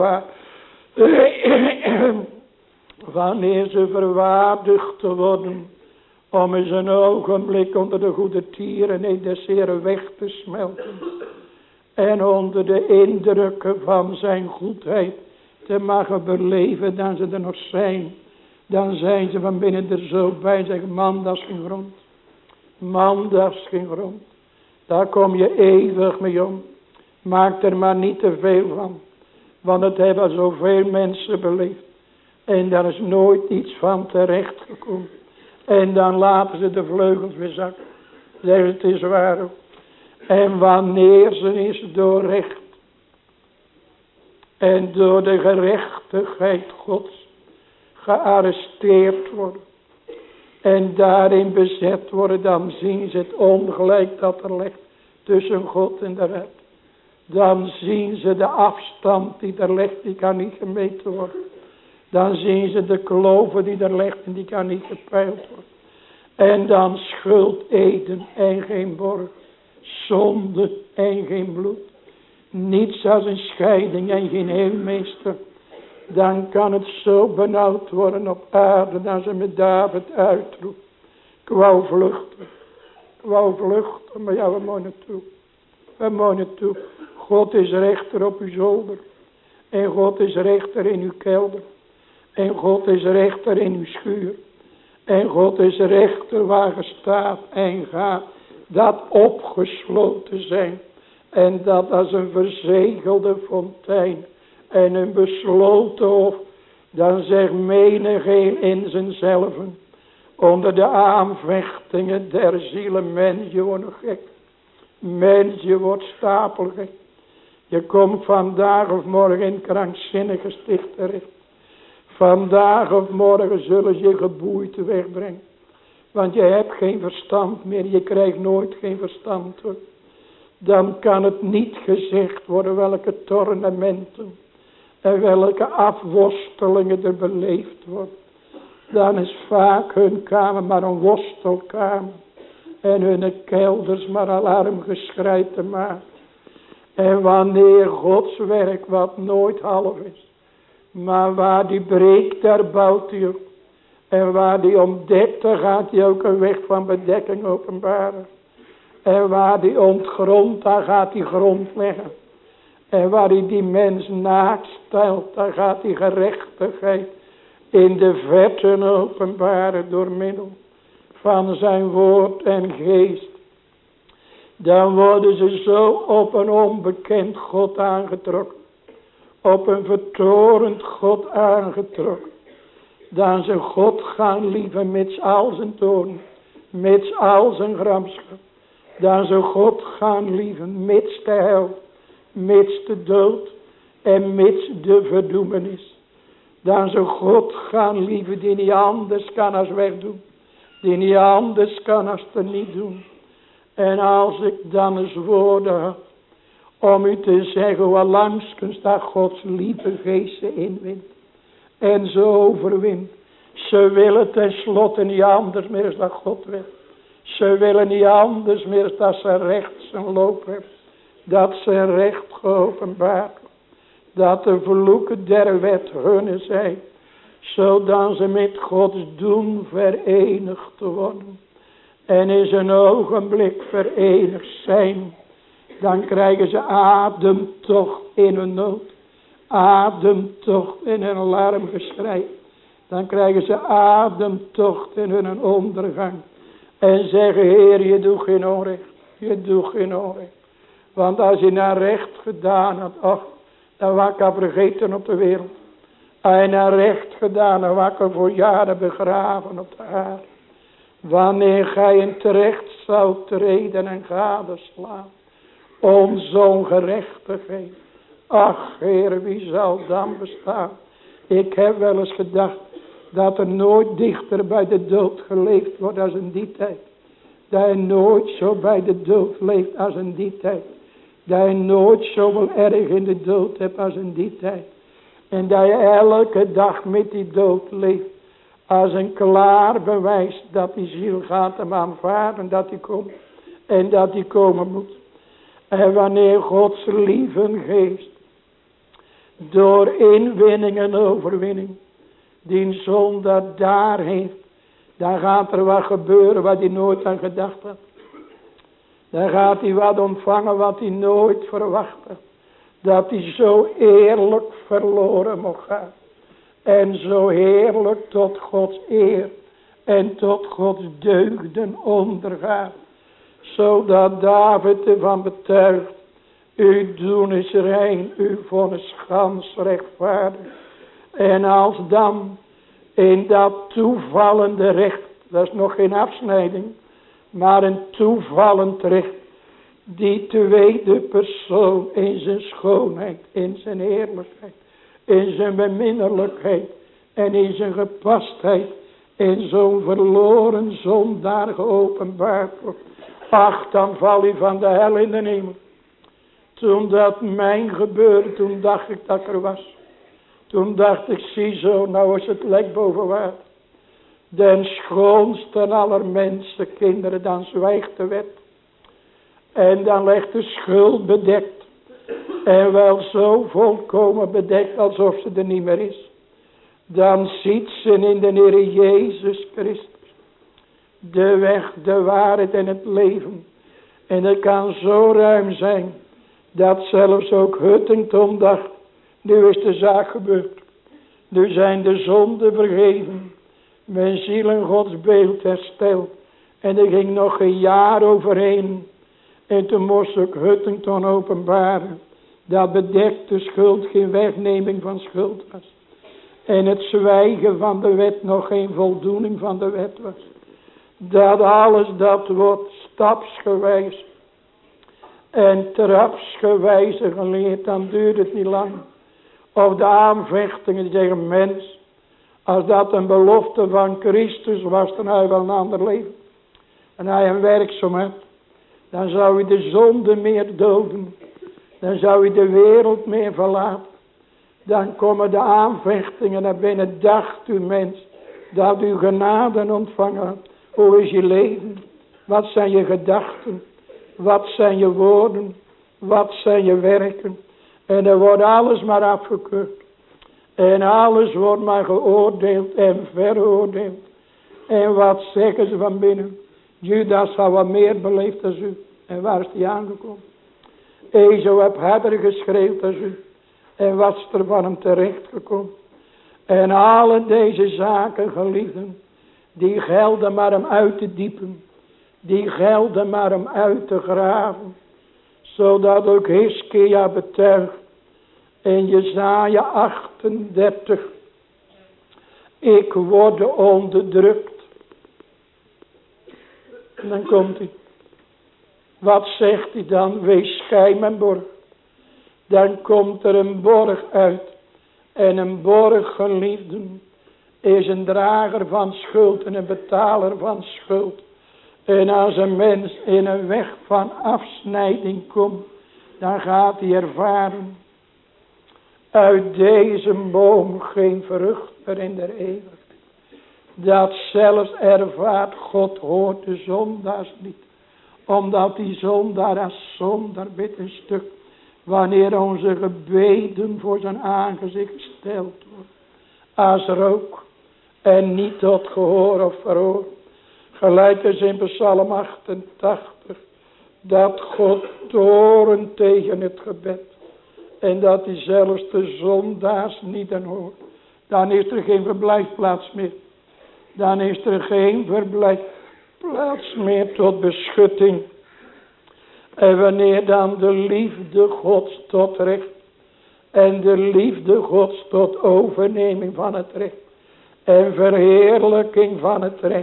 ze verwaardigd worden om eens een ogenblik onder de goede tieren des Heeren weg te smelten. En onder de indrukken van zijn goedheid te mogen beleven dat ze er nog zijn. Dan zijn ze van binnen er zo bij en zeggen, man, dat is geen grond. Man, dat is geen grond. Daar kom je eeuwig mee om. Maak er maar niet te veel van. Want het hebben zoveel mensen beleefd. En daar is nooit iets van terecht gekomen. En dan laten ze de vleugels weer zakken. Zeggen het is waar ook. En wanneer ze is door recht. En door de gerechtigheid Gods gearresteerd worden. En daarin bezet worden. Dan zien ze het ongelijk dat er ligt tussen God en de wet. Dan zien ze de afstand die er ligt. Die kan niet gemeten worden. Dan zien ze de kloven die er ligt. En die kan niet gepeild worden. En dan schuld eden en geen borg. Zonde en geen bloed. Niets als een scheiding en geen heelmeester. Dan kan het zo benauwd worden op aarde. Dat ze met David uitroept. Ik wou vluchten. Ik wou vluchten. Maar ja, we moeten naartoe. We moeten naartoe. God is rechter op uw zolder. En God is rechter in uw kelder. En God is rechter in uw schuur. En God is rechter waar je staat en gaat. Dat opgesloten zijn. En dat als een verzegelde fontein. En een besloten hof. Dan zegt menigeen in zichzelven. Onder de aanvechtingen der zielen. Mens, je wordt nog gek. Mens, je wordt stapelgek. Je komt vandaag of morgen in krankzinnige sticht terecht. Vandaag of morgen zullen ze je geboeid wegbrengen. Want je hebt geen verstand meer. Je krijgt nooit geen verstand hoor. Dan kan het niet gezegd worden welke tornementen. En welke afworstelingen er beleefd worden. Dan is vaak hun kamer maar een worstelkamer. En hun kelders maar alarmgeschrei te maken. En wanneer Gods werk wat nooit half is. Maar waar die breekt, daar bouwt hij op. En waar die ontdekt, daar gaat hij ook een weg van bedekking openbaren. En waar die ontgrondt, daar gaat hij grond leggen. En waar hij die mens naakt stelt, daar gaat hij gerechtigheid in de vetten openbaren door middel van zijn woord en geest. Dan worden ze zo op een onbekend God aangetrokken. Op een vertorend God aangetrokken. Dan ze God gaan lieven mits al zijn toorn. Mits al zijn gramschap. Dan ze God gaan lieven mits de hel. Mits de dood. En mits de verdoemenis. Dan ze God gaan lieven die niet anders kan als wegdoen. Die niet anders kan als te niet doen. En als ik dan eens woorden had. Om u te zeggen hoe langskens dat Gods lieve geest ze inwint. En ze overwint. Ze willen tenslotte niet anders meer als dat God wil. Ze willen niet anders meer als dat ze recht zijn loop hebben. Dat ze recht geopenbaard wordt. Dat de vloeken der wet hunne zijn. Zodat ze met Gods doen verenigd worden. En in zijn ogenblik verenigd zijn. Dan krijgen ze ademtocht in hun nood. Ademtocht in hun alarmgeschrei. Dan krijgen ze ademtocht in hun ondergang. En zeggen, Heer, je doet geen onrecht. Je doet geen onrecht. Want als je naar recht gedaan had, ach, dan was ik vergeten op de wereld. Als je naar recht gedaan had, was ik voor jaren begraven op de aarde. Wanneer gij in terecht zou treden en gadeslaan. Onze ongerechtigheid. Ach Heer, wie zal dan bestaan? Ik heb wel eens gedacht dat er nooit dichter bij de dood geleefd wordt als in die tijd. Dat je nooit zo bij de dood leeft als in die tijd. Dat je nooit zo wel erg in de dood hebt als in die tijd. En dat je elke dag met die dood leeft. Als een klaar bewijs dat die ziel gaat hem aanvaarden. Dat die komt. En dat die komen moet. En wanneer Gods lieve geest. Door inwinning en overwinning. Die zondaar daar heeft. Dan gaat er wat gebeuren wat hij nooit aan gedacht had. Dan gaat hij wat ontvangen wat hij nooit verwachtte. Dat hij zo eerlijk verloren mocht gaan. En zo heerlijk tot Gods eer. En tot Gods deugden ondergaat. Zodat David ervan betuigt. Uw doen is rein, uw vonnis gans rechtvaardig. En als dan in dat toevallende recht. Dat is nog geen afsnijding. Maar een toevallend recht. Die tweede persoon in zijn schoonheid. In zijn heerlijkheid. In zijn beminnelijkheid. En in zijn gepastheid. In zo'n verloren zondaar geopenbaard wordt. Ach, dan val je van de hel in de hemel. Toen dat mijn gebeurde. Toen dacht ik dat ik er was. Toen dacht ik, ziezo, nou is het lek boven water. Den schoonste aller mensen, kinderen, dan zwijgt de wet. En dan legt de schuld bedekt. En wel zo volkomen bedekt alsof ze er niet meer is. Dan ziet ze in de Heer Jezus Christus. De weg, de waarheid en het leven. En het kan zo ruim zijn. Dat zelfs ook Huttington dacht. Nu is de zaak gebeurd. Nu zijn de zonden vergeven. Mijn ziel en Gods beeld hersteld. En er ging nog een jaar overheen. En toen moest ook Huttington openbaren. Dat bedekte schuld geen wegneming van schuld was. En het zwijgen van de wet nog geen voldoening van de wet was. Dat alles dat wordt stapsgewijs. En trapsgewijs geleerd. Dan duurt het niet lang. Of de aanvechtingen die zeggen, mens, als dat een belofte van Christus was, dan had je wel een ander leven. En hij een werkzaamheid. Dan zou je de zonde meer doden. Dan zou je de wereld meer verlaten. Dan komen de aanvechtingen naar binnen. Dacht u mens, dat u genade ontvangen hebt. Hoe is je leven? Wat zijn je gedachten? Wat zijn je woorden? Wat zijn je werken? En er wordt alles maar afgekeurd. En alles wordt maar geoordeeld en veroordeeld. En wat zeggen ze van binnen? Judas had wat meer beleefd dan u. En waar is die aangekomen? Ezo heb harder geschreeuwd als u. En wat is er van hem terechtgekomen? En alle deze zaken, geliefden, die gelden maar om uit te diepen. Die gelden maar om uit te graven. Zodat ook Hiskia betuigt. In Jesaja 38. Ik word onderdrukt. En dan komt hij. Wat zegt hij dan? Wees gij mijn borg. Dan komt er een borg uit. En een borg, geliefden, is een drager van schuld en een betaler van schuld. En als een mens in een weg van afsnijding komt, dan gaat hij ervaren. Uit deze boom geen vrucht meer in der eeuwigheid. Dat zelfs ervaart, God hoort de zondaars niet. Omdat die zondaar als zondaar bidt een stuk. Wanneer onze gebeden voor zijn aangezicht gesteld worden. Als rook. En niet tot gehoor of verhoor. Gelijk is in Psalm 88. Dat God toornt tegen het gebed. En dat hij zelfs de zondaars niet aan hoort. Dan is er geen verblijfplaats meer. Dan is er geen verblijfplaats meer tot beschutting. En wanneer dan de liefde Gods tot recht. En de liefde Gods tot overneming van het recht. En verheerlijking van het recht.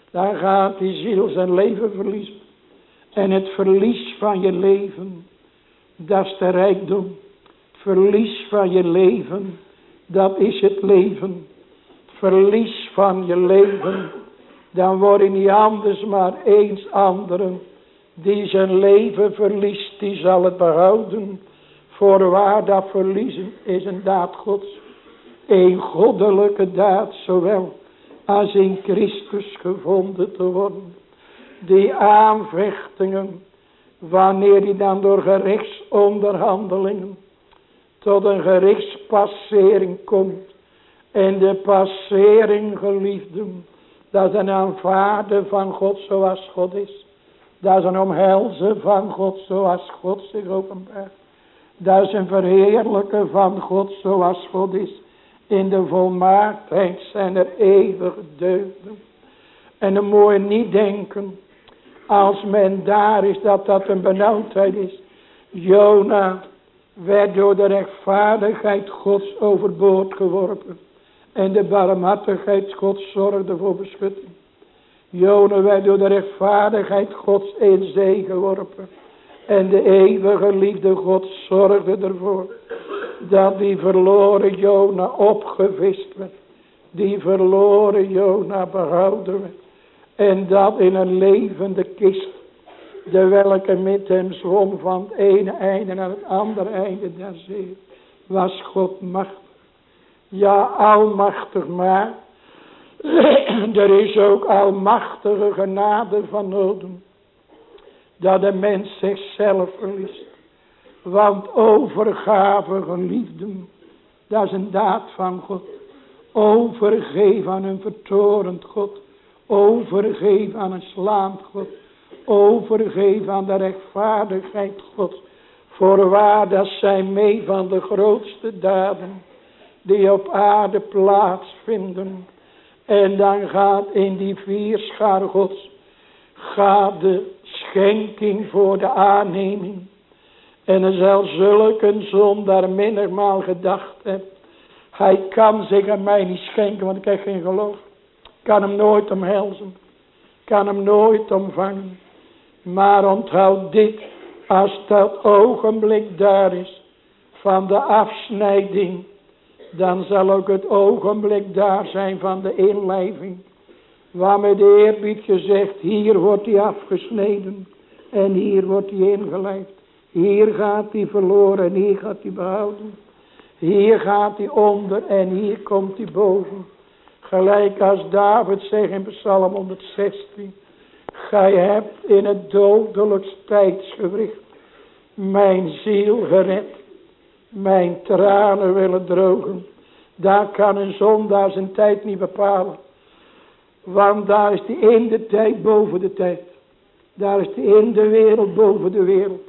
dan gaat die ziel zijn leven verliezen. En het verlies van je leven, dat is de rijkdom. Het verlies van je leven, dat is het leven. Het verlies van je leven, dan word je niet anders maar eens anderen. Die zijn leven verliest, die zal het behouden. Voorwaar dat verliezen is een daad Gods. Een goddelijke daad, zowel als in Christus gevonden te worden. Die aanvechtingen, wanneer die dan door gerechtsonderhandelingen tot een gerechtspassering komt. En de passering, geliefden, dat is een aanvaarden van God zoals God is. Dat is een omhelzen van God zoals God zich openbaart. Dat is een verheerlijken van God zoals God is. In de volmaaktheid zijn er eeuwige deugden. En dan moet je niet denken, als men daar is, dat dat een benauwdheid is. Jona werd door de rechtvaardigheid Gods overboord geworpen. En de barmhartigheid Gods zorgde voor beschutting. Jona werd door de rechtvaardigheid Gods in zee geworpen. En de eeuwige liefde Gods zorgde ervoor dat die verloren Jona opgevist werd. Die verloren Jona behouden werd. En dat in een levende kist, de welke met hem zwom van het ene einde naar het andere einde der zee, was God machtig. Ja, almachtig, maar er is ook almachtige genade van nodig. Dat de mens zichzelf verliest. Want overgave, geliefden, dat is een daad van God. Overgeven aan een vertorend God. Overgeven aan een slaand God. Overgeven aan de rechtvaardigheid God. Voorwaar, dat zijn mee van de grootste daden die op aarde plaatsvinden. En dan gaat in die vierschaar Gods, gaat de schenking voor de aanneming. En er zal zulke zondaar menigmaal gedacht hebben, hij kan zich aan mij niet schenken, want ik heb geen geloof. Kan hem nooit omhelzen. Kan hem nooit omvangen. Maar onthoud dit, als dat ogenblik daar is van de afsnijding, dan zal ook het ogenblik daar zijn van de inlijving. Waar met eerbied gezegd, hier wordt hij afgesneden en hier wordt hij ingelijfd. Hier gaat hij verloren en hier gaat hij behouden. Hier gaat hij onder en hier komt hij boven. Gelijk als David zegt in Psalm 116. Gij hebt in het dodelijkst tijdsgewricht mijn ziel gered. Mijn tranen willen drogen. Daar kan een zondaar zijn tijd niet bepalen. Want daar is hij in de tijd boven de tijd. Daar is hij in de wereld boven de wereld.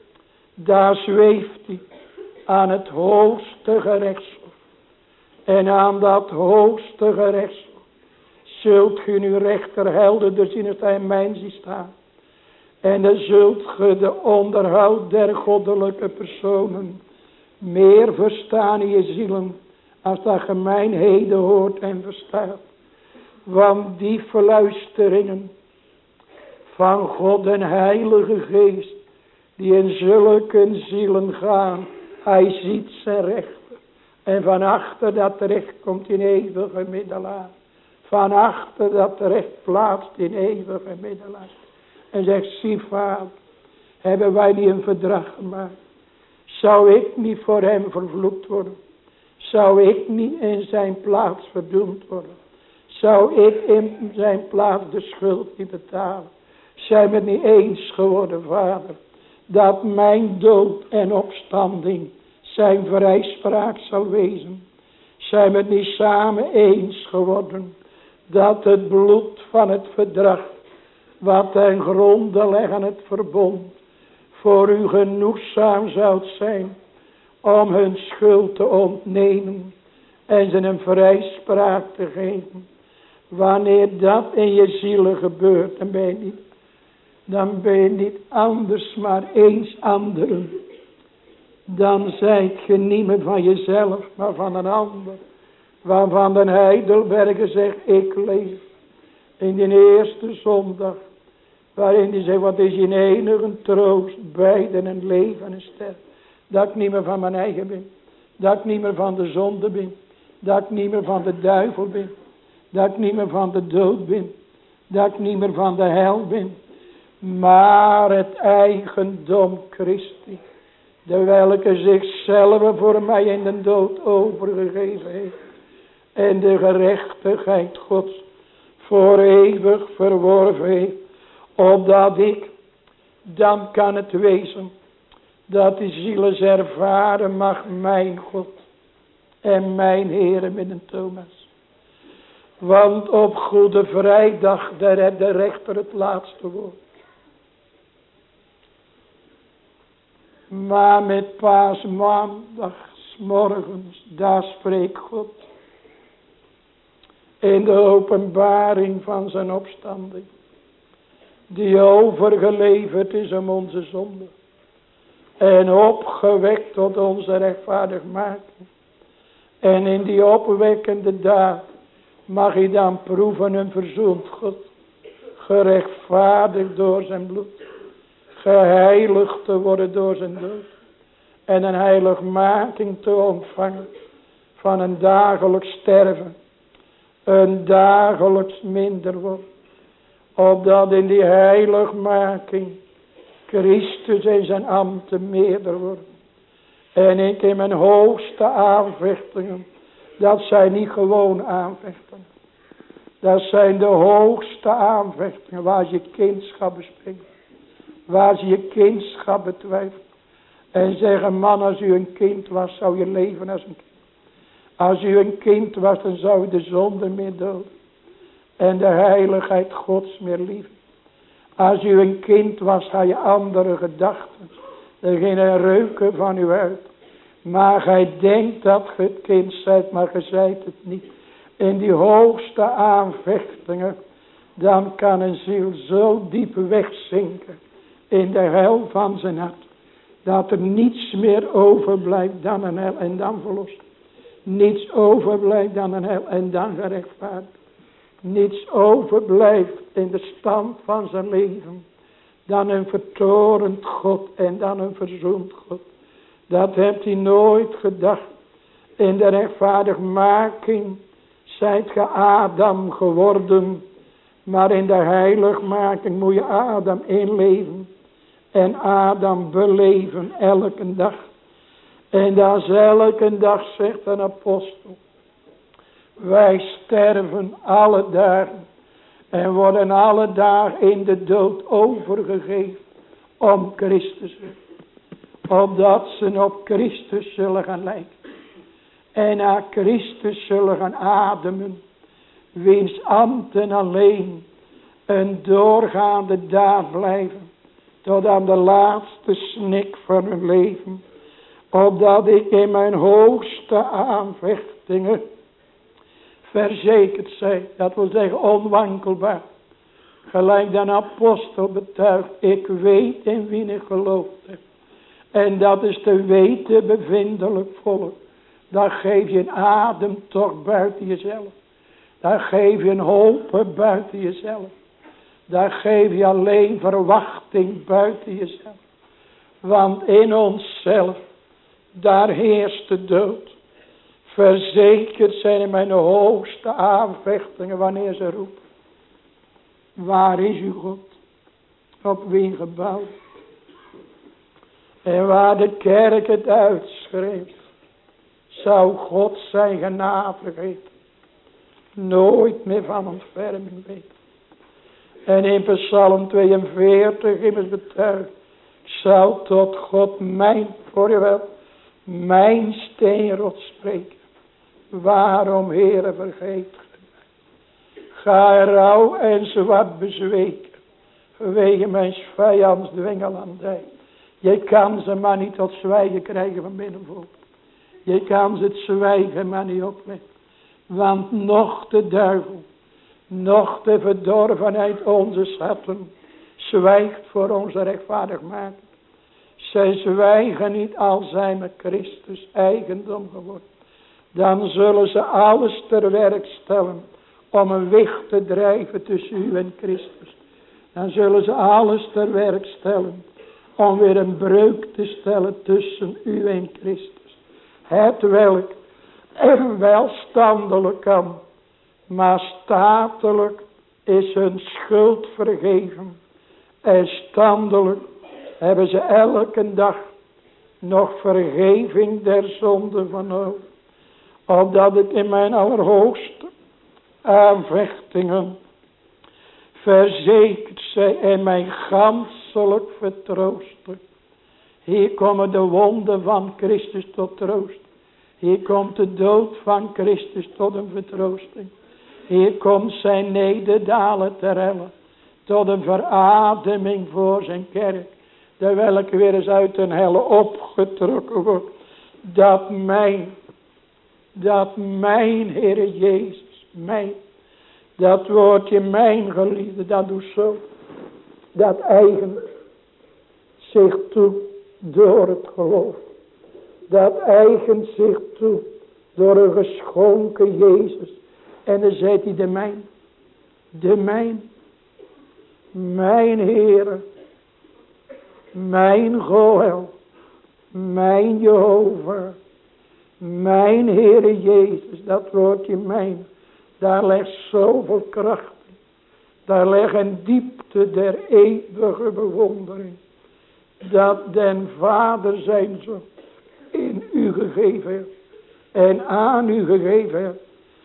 Daar zweeft hij aan het hoogste gerechtshof. En aan dat hoogste gerechtshof zult ge uw rechter helderder zien als hij in mijn ziet staan. En dan zult ge de onderhoud der goddelijke personen meer verstaan in je zielen als dat ge mijn heden hoort en verstaat. Want die verluisteringen van God en Heilige Geest die in zulke zielen gaan, hij ziet zijn rechter. En van achter dat recht komt in eeuwige middelaar. Van achter dat recht plaatst in eeuwige middelaar. En zegt, zie vader, hebben wij niet een verdrag gemaakt? Zou ik niet voor hem vervloekt worden? Zou ik niet in zijn plaats verdoemd worden? Zou ik in zijn plaats de schuld niet betalen? Zijn we het niet eens geworden, vader, dat mijn dood en opstanding zijn vrijspraak zal wezen? Zijn we het niet samen eens geworden dat het bloed van het verdrag, wat ten gronde legt aan het verbond, voor u genoegzaam zou zijn om hun schuld te ontnemen en ze een vrijspraak te geven? Wanneer dat in je zielen gebeurt, dan ben je niet anders maar eens anderen. Dan zijt je niet meer van jezelf, maar van een ander. Waarvan de Heidelberger zegt, ik leef. In die eerste zondag. Waarin hij zegt, wat is je enige troost, beiden en leven en sterven. Dat ik niet meer van mijn eigen ben. Dat ik niet meer van de zonde ben. Dat ik niet meer van de duivel ben. Dat ik niet meer van de dood ben. Dat ik niet meer van de hel ben. Maar het eigendom Christi. De welke zichzelf voor mij in de dood overgegeven heeft. En de gerechtigheid Gods voor eeuwig verworven heeft. Opdat ik, dan kan het wezen, dat de zielen ervaren mag mijn God en mijn Heere midden Thomas. Want op Goede Vrijdag, daar heeft de rechter het laatste woord. Maar met Paasmaandag, 's morgens, daar spreekt God. In de openbaring van zijn opstanding. Die overgeleverd is om onze zonde. En opgewekt tot onze rechtvaardigmaking. En in die opwekkende daad mag hij dan proeven een verzoend God. Gerechtvaardigd door zijn bloed. Geheiligd te worden door zijn dood. En een heiligmaking te ontvangen. Van een dagelijks sterven. Een dagelijks minder worden. Opdat in die heiligmaking Christus en zijn ambten meerder worden. En ik in mijn hoogste aanvechtingen. Dat zijn niet gewoon aanvechtingen. Dat zijn de hoogste aanvechtingen. Waar ze je kindschap bespringen. Waar ze je kindschap betwijfelen. En zeggen, man, als u een kind was, zou je leven als een kind. Als u een kind was, dan zou u de zonde meer doden. En de heiligheid Gods meer lief. Als u een kind was, had je andere gedachten. Er ging een reuken van u uit. Maar gij denkt dat ge het kind zijt, maar ge zijt het niet. In die hoogste aanvechtingen, dan kan een ziel zo diep wegzinken. In de hel van zijn hart. Dat er niets meer overblijft dan een hel en dan verlost. Niets overblijft dan een hel en dan gerechtvaardigd. Niets overblijft in de stand van zijn leven. Dan een vertorend God en dan een verzoend God. Dat hebt hij nooit gedacht. In de rechtvaardigmaking zijt ge Adam geworden. Maar in de heiligmaking moet je Adam inleven. En Adam beleven elke dag. En dat is elke dag, zegt een apostel. Wij sterven alle dagen. En worden alle dagen in de dood overgegeven. Om Christus. Opdat ze op Christus zullen gaan lijken. En naar Christus zullen gaan ademen. Wiens ambten alleen een doorgaande daad blijven. Tot aan de laatste snik van hun leven. Opdat ik in mijn hoogste aanvechtingen verzekerd zij. Dat wil zeggen onwankelbaar. Gelijk de apostel betuigt. Ik weet in wie ik geloofd heb. En dat is te weten bevindelijk volk. Dan geef je een adem toch buiten jezelf. Dan geef je een hoop buiten jezelf. Dan geef je alleen verwachting buiten jezelf. Want in onszelf, daar heerst de dood. Verzekerd zijn in mijn hoogste aanvechtingen wanneer ze roepen. Waar is uw God? Op wie gebouwd? En waar de kerk het uitschreeuwt. Zou God zijn genadigheid nooit meer van ontferming weten. En in Psalm 42 immers betuigt. Zou tot God mijn, voor je wel, mijn steenrot spreken. Waarom, Heere, vergeet ge mij? Ga rouw en zwart bezweken. Vanwege mijn vijands dwingelandij. Je kan ze maar niet tot zwijgen krijgen van binnenvolk. Je kan ze het zwijgen maar niet opleggen. Want nog de duivel, nog de verdorvenheid onze schatten, zwijgt voor onze rechtvaardigmaking. Zij zwijgen niet, al zijn met Christus eigendom geworden. Dan zullen ze alles ter werk stellen om een weg te drijven tussen u en Christus. Dan zullen ze alles ter werk stellen om weer een breuk te stellen tussen u en Christus. Het welk wel standelijk kan, maar statelijk is hun schuld vergeven. En standelijk hebben ze elke dag nog vergeving der zonde van nodig. Opdat ik in mijn allerhoogste aanvechtingen verzekerd zij en mij ganselijk vertroosten. Hier komen de wonden van Christus tot troost. Hier komt de dood van Christus tot een vertroosting. Hier komt zijn nederdalen ter helle tot een verademing voor zijn kerk. De welke weer eens uit een helle opgetrokken wordt. Dat mijn Heere Jezus, mijn, dat woordje mijn geliefde, dat doet zo. Dat eigen zich toe door het geloof. Dat eigen zich toe door een geschonken Jezus. En dan zegt hij de mijn Heere, mijn Goel, mijn Jehovah, mijn Heere Jezus, dat woordje mijn, daar ligt zoveel kracht in. Daar ligt een diepte der eeuwige bewondering. Dat den Vader zijn zoon in u gegeven heeft en aan u gegeven heeft.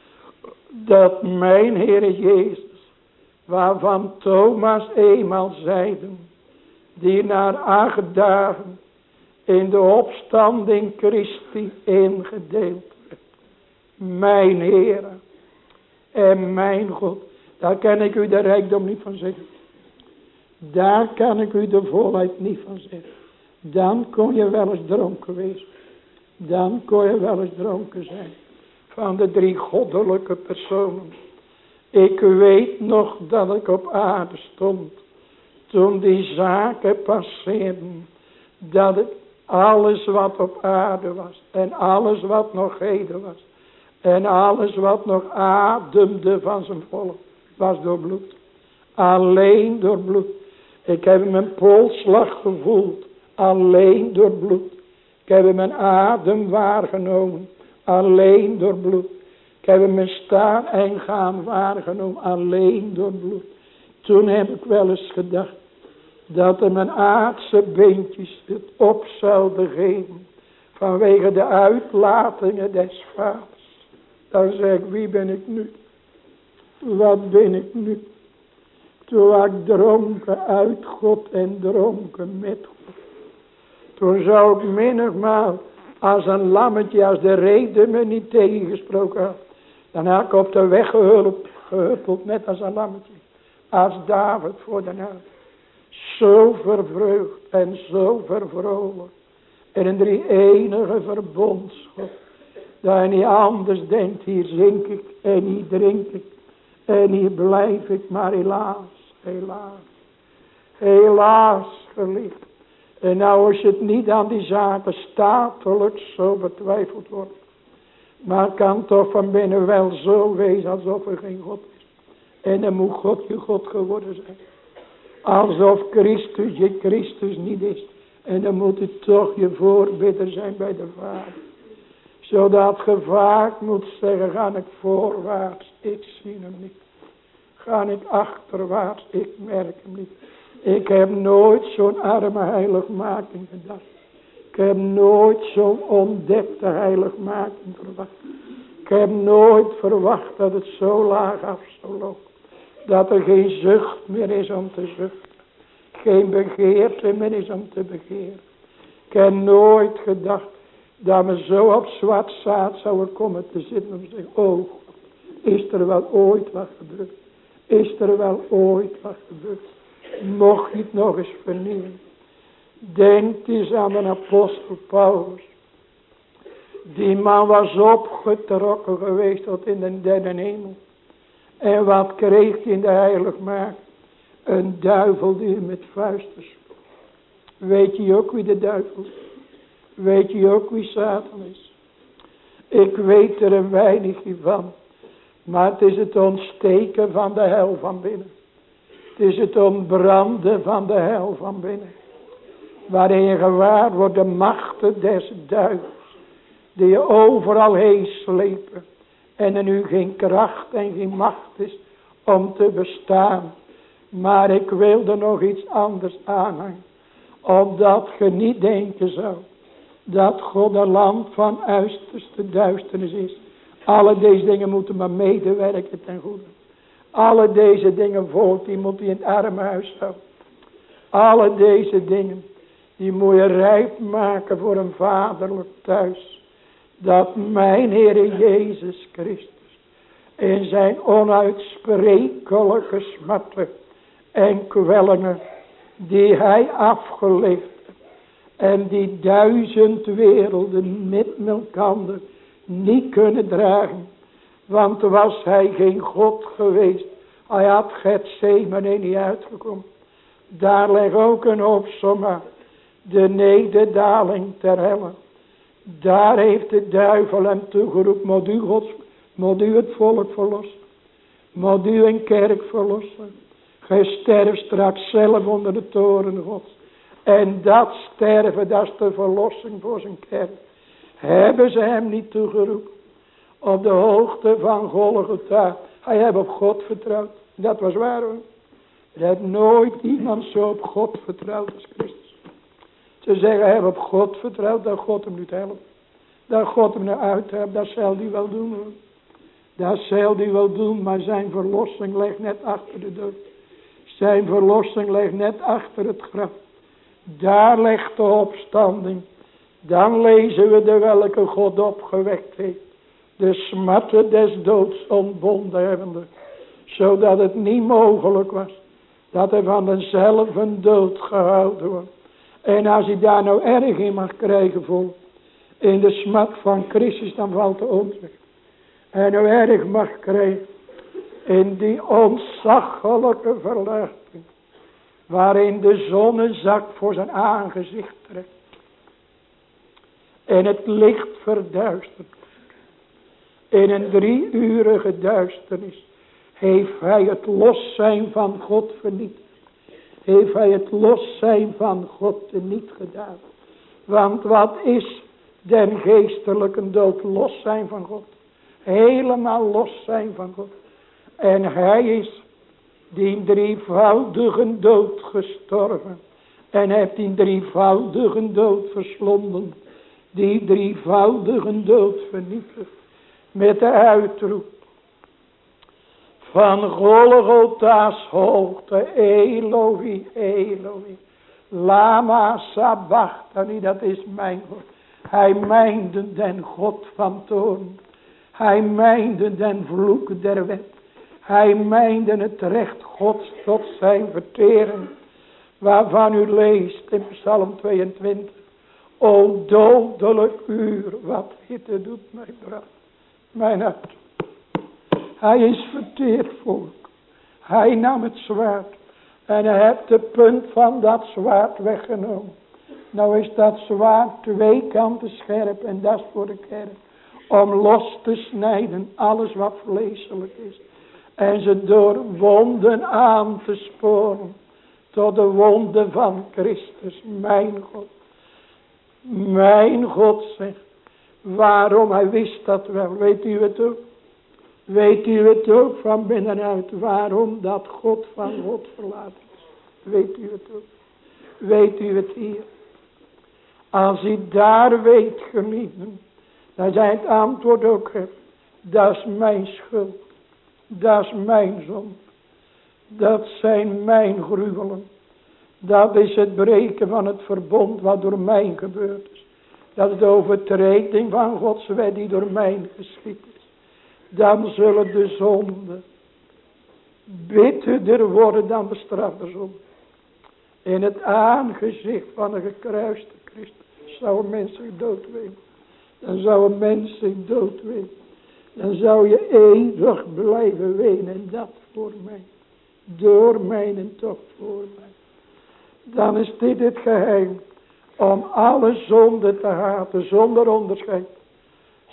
Dat mijn Heere Jezus, waarvan Thomas eenmaal zeide, die na 8 dagen in de opstanding Christi ingedeeld werd. Mijn Heere en mijn God, daar kan ik u de rijkdom niet van zeggen. Daar kan ik u de volheid niet van zeggen. Dan kon je wel eens dronken wezen. Dan kon je wel eens dronken zijn. Van de 3 goddelijke personen. Ik weet nog dat ik op aarde stond. Toen die zaken passeerden. Dat ik alles wat op aarde was. En alles wat nog heden was. En alles wat nog ademde van zijn volk. Was door bloed. Alleen door bloed. Ik heb mijn polsslag gevoeld. Alleen door bloed. Ik heb mijn adem waargenomen. Alleen door bloed. Ik heb mijn staan en gaan waargenomen. Alleen door bloed. Toen heb ik wel eens gedacht. Dat er mijn aardse beentjes het op zouden geven. Vanwege de uitlatingen des vaders. Dan zeg ik, wie ben ik nu? Wat ben ik nu? Toen was ik dronken uit God en dronken met God. Toen zou ik menigmaal als een lammetje, als de rede me niet tegengesproken had. Dan had ik op de weg gehuppeld, net als een lammetje. Als David voor de naam. Zo vervreugd en zo vervrolijkt. En een 3-enige verbondschap. Dat je niet anders denkt, hier zink ik en hier drink ik. En hier blijf ik, maar helaas, helaas geliefd. En nou is het niet aan die zaken statelijk zo betwijfeld wordt. Maar het kan toch van binnen wel zo wezen alsof er geen God is. En dan moet God je God geworden zijn. Alsof Christus je Christus niet is. En dan moet het toch je voorbidder zijn bij de Vader. Zodat je vaak moet zeggen, ga ik voorwaarts, ik zie hem niet. Ga ik achterwaarts, ik merk hem niet. Ik heb nooit zo'n arme heiligmaking gedacht. Ik heb nooit zo'n ontdekte heiligmaking verwacht. Ik heb nooit verwacht dat het zo laag af zou lopen. Dat er geen zucht meer is om te zuchten. Geen begeerte meer is om te begeren. Ik heb nooit gedacht dat we zo op zwart zaad zouden komen te zitten. Om te zeggen, oh, is er wel ooit wat gebeurd? Is er wel ooit wat gebeurd? Mocht je het nog eens vernieuwen. Denk eens aan de apostel Paulus. Die man was opgetrokken geweest tot in de 3e hemel. En wat kreeg hij in de heiligmaking? Een duivel die hem met vuisten sloeg. Weet je ook wie de duivel is? Weet je ook wie Satan is? Ik weet er een weinigje van. Maar het is het ontsteken van de hel van binnen. Het is het ontbranden van de hel van binnen. Waarin je gewaar wordt de machten des duivels. Die je overal heen slepen. En er nu geen kracht en geen macht is om te bestaan. Maar ik wil er nog iets anders aanhangen. Opdat je niet denken zou. Dat God een land van uiterste duisternis is. Alle deze dingen moeten maar medewerken ten goede. Alle deze dingen voort, die moet hij in het armenhuis houden. Alle deze dingen, die moet je rijp maken voor een vaderlijk thuis. Dat mijn Heer Jezus Christus in zijn onuitsprekelijke smarten en kwellingen die hij afgelegd en die 1000 werelden met elkaar niet kunnen dragen. Want was hij geen God geweest, hij had Getsemane niet uitgekomen. Daar ligt ook een opsomma, de nederdaling ter helle. Daar heeft de duivel hem toegeroepen, moet u het volk verlossen. Moet u een kerk verlossen. Gij sterft straks zelf onder de toren Gods. En dat sterven, dat is de verlossing voor zijn kerk. Hebben ze hem niet toegeroepen. Op de hoogte van Golgotha. Hij heeft op God vertrouwd. Dat was waar hoor. Er heeft nooit iemand zo op God vertrouwd als Christus. Ze zeggen hij heeft op God vertrouwd, dat God hem niet helpt. Dat God hem eruit helpt, dat zal hij wel doen hoor. Dat zal hij wel doen, maar zijn verlossing ligt net achter de dood. Zijn verlossing ligt net achter het graf. Daar ligt de opstanding. Dan lezen we de welke God opgewekt heeft. De smarten des doods ontbonden hebbende. Zodat het niet mogelijk was. Dat hij van dezelfde dood gehouden wordt. En als hij daar nou erg in mag krijgen vol. In de smart van Christus, dan valt de ons weg. En nou erg mag krijgen. In die ontzaglijke verlichting. Waarin de zonnezak voor zijn aangezicht trekt. En het licht verduistert. In een 3-urige duisternis. Heeft hij het loszijn van God vernietigd. Heeft hij het loszijn van God niet gedaan. Want wat is den geestelijke dood? Loszijn van God. Helemaal loszijn van God. En hij is die drievoudige dood gestorven. En heeft die drievoudige dood verslonden. Die drievoudige dood vernietigd. Met de uitroep. Van Golgotha's hoogte. Eloi, Eloi. Lama sabachthani. Dat is mijn God. Hij meende den God van toorn. Hij meende den vloek der wet. Hij meende het recht Gods tot zijn vertering. Waarvan u leest in Psalm 22. O dodelijk uur, wat hitte doet mijn braaf. Mijn hart. Hij is verteerd volk. Hij nam het zwaard. En hij heeft de punt van dat zwaard weggenomen. Nou is dat zwaard 2 kanten scherp. En dat is voor de kerk. Om los te snijden alles wat vleeselijk is. En ze door wonden aan te sporen. Tot de wonden van Christus. Mijn God. Mijn God zegt. Waarom? Hij wist dat wel. Weet u het ook? Weet u het ook van binnenuit? Waarom dat God van God verlaten is? Weet u het ook? Weet u het hier? Als u daar weet, geliefden. Dan zijn het antwoord ook. Dat is mijn schuld. Dat is mijn zonde. Dat zijn mijn gruwelen. Dat is het breken van het verbond wat door mij gebeurd is. Dat is de overtreding van Gods wet die door mij geschied is. Dan zullen de zonden bitterder worden dan de straf der zonde. In het aangezicht van een gekruiste Christus zou een mens zich dood wenen. Dan zou een mens zich dood wenen. Dan zou je eeuwig blijven wenen. En dat voor mij. Door mij en toch voor mij. Dan is dit het geheim. Om alle zonden te haten zonder onderscheid.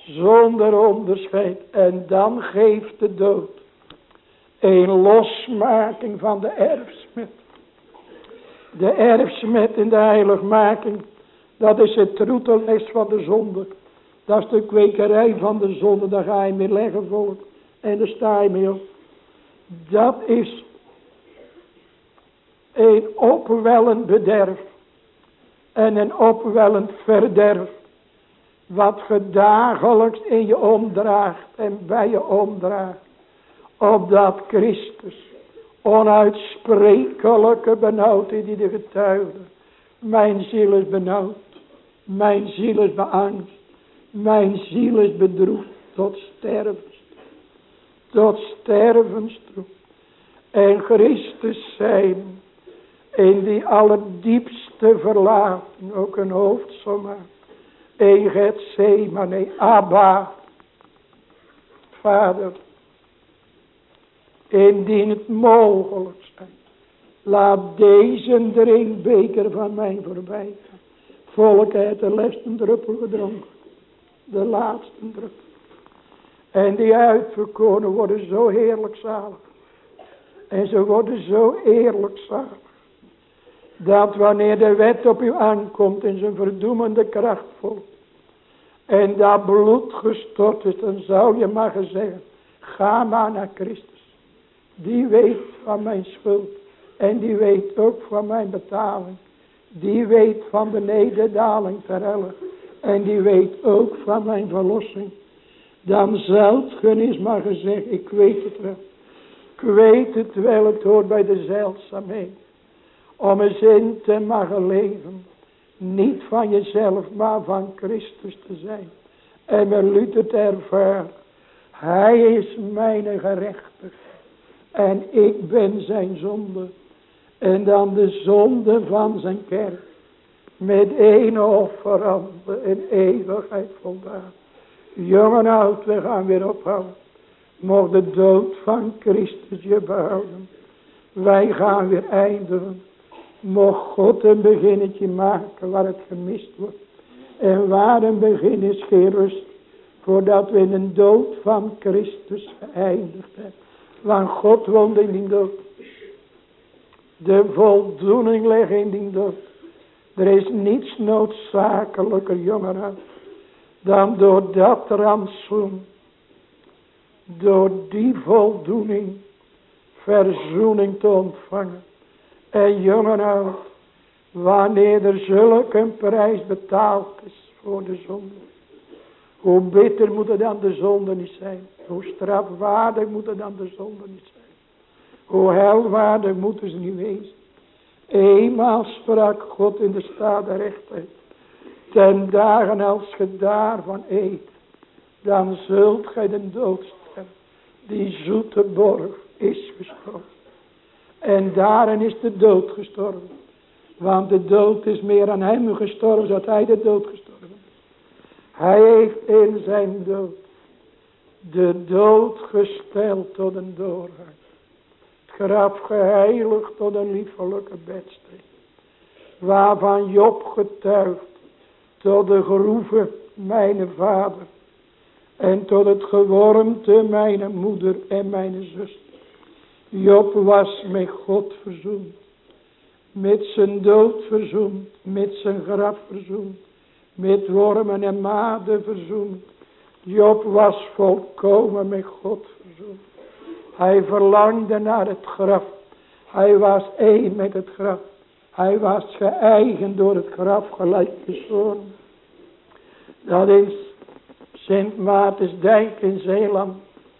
Zonder onderscheid. En dan geeft de dood een losmaking van de erfsmet. De erfsmet in de heiligmaking. Dat is het troetelnest van de zonde. Dat is de kwekerij van de zonde. Daar ga je mee leggen, volk. En daar sta je mee op. Dat is een opwellend bederf. En een opwellend verderf. Wat je dagelijks in je omdraagt. En bij je omdraagt. Opdat Christus onuitsprekelijke benauwdheid die de getuigde. Mijn ziel is benauwd. Mijn ziel is beangst. Mijn ziel is bedroefd tot stervens. Tot stervens toe. En Christus zijn in die allerdiepste verlating ook een hoofdsom aan. In Gethsemane, Abba, Vader, indien het mogelijk zijn, laat deze drinkbeker van mij voorbij gaan. Volk heeft de laatste druppel gedronken. De laatste druppel. En die uitverkoren worden zo heerlijk zalig. En ze worden zo eerlijk zalig. Dat wanneer de wet op u aankomt in zijn verdoemende kracht volgt. En dat bloed gestort is, dan zou je maar zeggen. Ga maar naar Christus. Die weet van mijn schuld. En die weet ook van mijn betaling. Die weet van de nederdaling ter helle. En die weet ook van mijn verlossing. Dan zult je eens maar gezegd, ik weet het wel. Ik weet het wel, het hoort bij de zeldzaamheid. Om eens in te mogen leven. Niet van jezelf, maar van Christus te zijn. En met Luther te ervaren. Hij is mijn gerechtigheid. En ik ben zijn zonde. En dan de zonde van zijn kerk. Met één offerande in eeuwigheid voldaan. Jong en oud, we gaan weer ophouden. Mocht de dood van Christus je behouden. Wij gaan weer eindigen. Mocht God een beginnetje maken waar het gemist wordt. En waar een begin is geen rust. Voordat we in de dood van Christus geëindigd hebben. Want God woont in die dood. De voldoening ligt in die dood. Er is niets noodzakelijker, jongeren, dan door dat rantsoen, door die voldoening, verzoening te ontvangen. En jong en oud, wanneer er zulk een prijs betaald is voor de zonde, hoe bitter moet het dan de zonde niet zijn? Hoe strafwaardig moet het dan de zonde niet zijn? Hoe helwaardig moeten ze niet wezen? Eenmaal sprak God in de staat der rechtheid. Ten dagen als ge daarvan eet, dan zult gij de dood sterven. Die zoete borg is gestorven. En daarin is de dood gestorven. Want de dood is meer aan hem gestorven, zodat hij de dood gestorven is. Hij heeft in zijn dood de dood gesteld tot een doorgang. Het graf geheiligd tot een liefelijke bedstee. Waarvan Job getuigt tot de groeve mijn vader. En tot het gewormte mijn moeder en mijn zuster. Job was met God verzoend. Met zijn dood verzoend. Met zijn graf verzoend. Met wormen en maden verzoend. Job was volkomen met God verzoend. Hij verlangde naar het graf. Hij was één met het graf. Hij was geëigend door het graf gelijk de zoon. Dat is Sint Maartensdijk in Zeeland.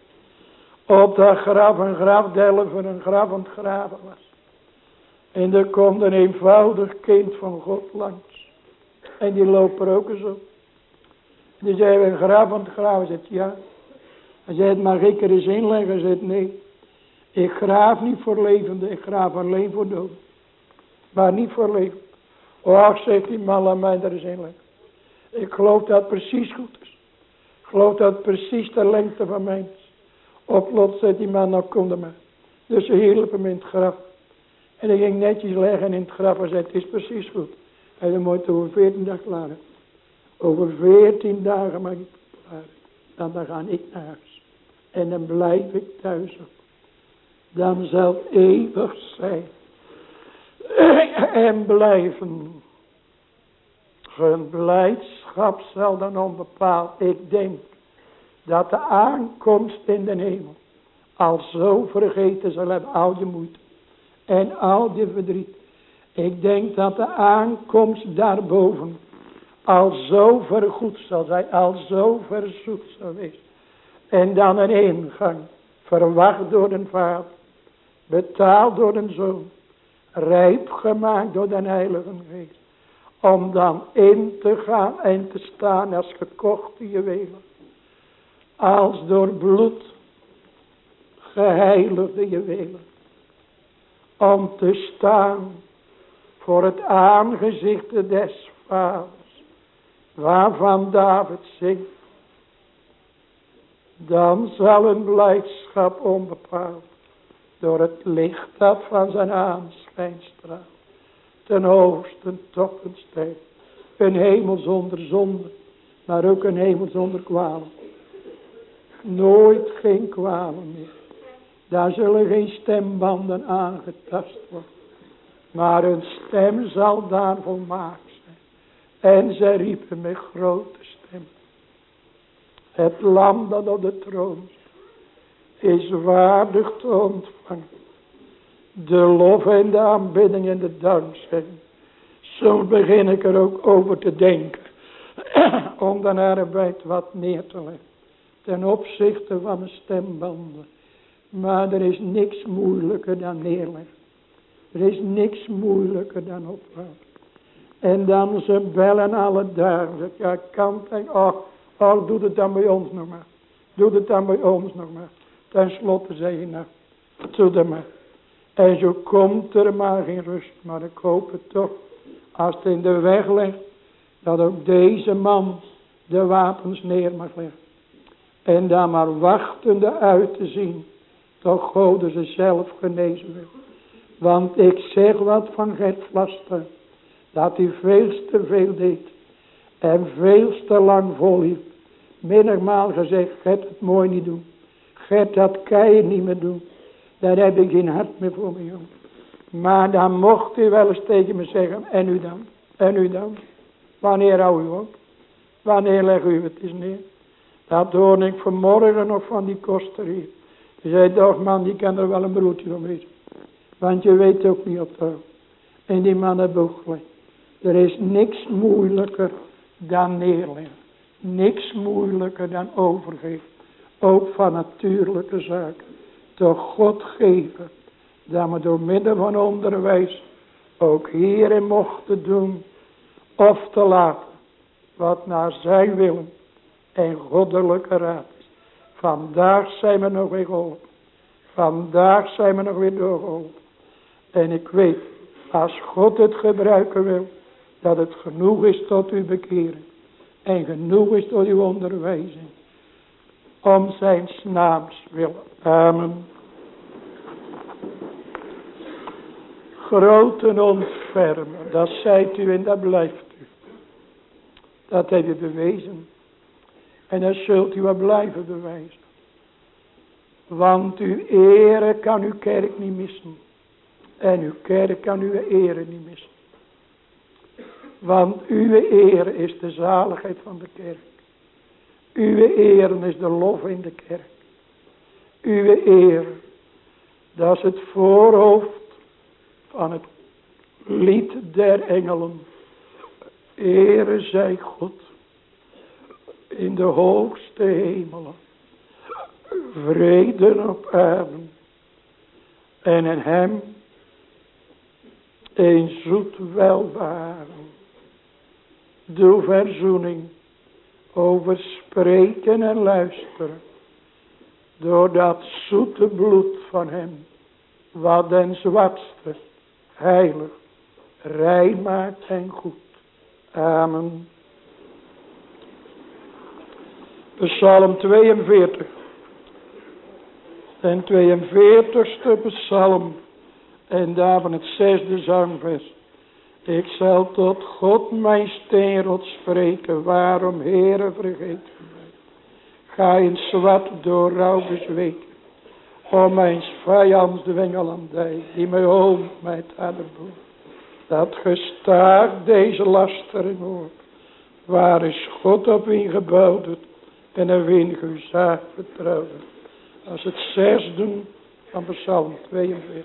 Op dat graf een grafdelver een graf aan het graven was. En er komt een eenvoudig kind van God langs. En die loopt er ook eens op. Die zei, een graf aan het graven. Hij zegt, ja. Hij zei, mag ik er eens inleggen? Hij zegt, nee. Ik graaf niet voor levenden, ik graaf alleen voor dood. Maar niet voor leven. Och, zegt die man, laat mij er eens inleggen. Ik geloof dat het precies goed is. Ik geloof dat het precies de lengte van mij is. Op lot, zegt die man, nou kom er maar. Dus ze hielp hem in het graf. En hij ging netjes leggen in het graf en zei, het is precies goed. En dan moet je over 14 dagen klaar. Over 14 dagen mag ik klaar. dan ga ik naar huis. En dan blijf ik thuis ook. Dan zal eeuwig zijn. En blijven. Hun blijdschap zal dan onbepaald. Ik denk dat de aankomst in de hemel al zo vergeten zal hebben. Al je moeite. En al je verdriet. Ik denk dat de aankomst daarboven al zo vergoed zal zijn. Al zo verzoet zal wezen. En dan een ingang. Verwacht door de Vader. Betaald door de Zoon. Rijp gemaakt door de Heilige Geest. Om dan in te gaan en te staan als gekochte juwelen. Als door bloed geheiligde juwelen. Om te staan voor het aangezicht des Vaders. Waarvan David zingt. Dan zal een blijdschap onbepaald. Door het licht dat van zijn aanschijn straalt. Ten hoogste toppen stijgt. Een hemel zonder zonde. Maar ook een hemel zonder kwalen. Nooit geen kwalen meer. Daar zullen geen stembanden aangetast worden. Maar een stem zal daar volmaakt zijn. En zij riepen met grote stem. Het lam dat op de troon is waardig te ontvangen. De lof en de aanbidding en de dankzegging. Soms begin ik er ook over te denken. Om dan arbeid wat neer te leggen. Ten opzichte van mijn stembanden. Maar er is niks moeilijker dan neerleggen. Er is niks moeilijker dan ophouden. En dan ze bellen alle dagen. Ja, ik kan denken, doe het dan bij ons nog maar. Doe het dan bij ons nog maar. Ten slotte zei je nou, doe het maar. En zo komt er maar geen rust. Maar ik hoop het toch, als het in de weg ligt, dat ook deze man de wapens neer mag leggen. En dan maar wachtende uit te zien, tot God ze zelf genezen wil. Want ik zeg wat van Gert Vlaster, dat hij veel te veel deed. En veel te lang volhield. Menigmaal gezegd, Gert, het mooi niet doen. Gert, dat kan je niet meer doen. Daar heb ik geen hart meer voor, mijn jongen. Maar dan mocht u wel eens tegen me zeggen, en u dan? En u dan? Wanneer hou u op? Wanneer leg u het eens neer? Dat hoorde ik vanmorgen nog van die koster hier. Die zei, toch man, die kan er wel een broertje van wezen. Want je weet ook niet op te houden. En die man heeft ook gelijk. Er is niks moeilijker dan neerleggen. Niks moeilijker dan overgeven. Ook van natuurlijke zaken. Toch God geven. Dat we door middel van onderwijs ook hierin mochten doen. Of te laten. Wat naar zijn willen en goddelijke raad is. Vandaag zijn we nog weer geholpen. Vandaag zijn we nog weer doorgeholpen. En ik weet, als God het gebruiken wil, dat het genoeg is tot uw bekering. En genoeg is tot uw onderwijzing. Om zijn naams wil. Amen. Grote ontfermen, dat zijt u en dat blijft u. Dat heb je bewezen. En dat zult u wel blijven bewijzen. Want uw ere kan uw kerk niet missen. En uw kerk kan uw ere niet missen. Want uw ere is de zaligheid van de kerk. Uw ere is de lof in de kerk. Uw ere, dat is het voorhoofd van het lied der engelen. Ere zij God in de hoogste hemelen. Vrede op aarde. En in hem een zoet welvaren. Doe verzoening over spreken en luisteren. Door dat zoete bloed van hem. Wat den zwartste heilig, rein maakt en goed. Amen. Psalm 42. En 42ste psalm. En daarvan het 6e zangvers. Ik zal tot God mijn steenrots spreken. Waarom, Heere, vergeet mij. Ga in zwart door rouw bezweken. Om mijn vijands de wengelandij. Die mij oomt met ademboer. Dat gestaag deze lastering hoort. Waar is God op ingebouwd. En er win uw zaak vertrouwen. Als het zesde van Psalm 42.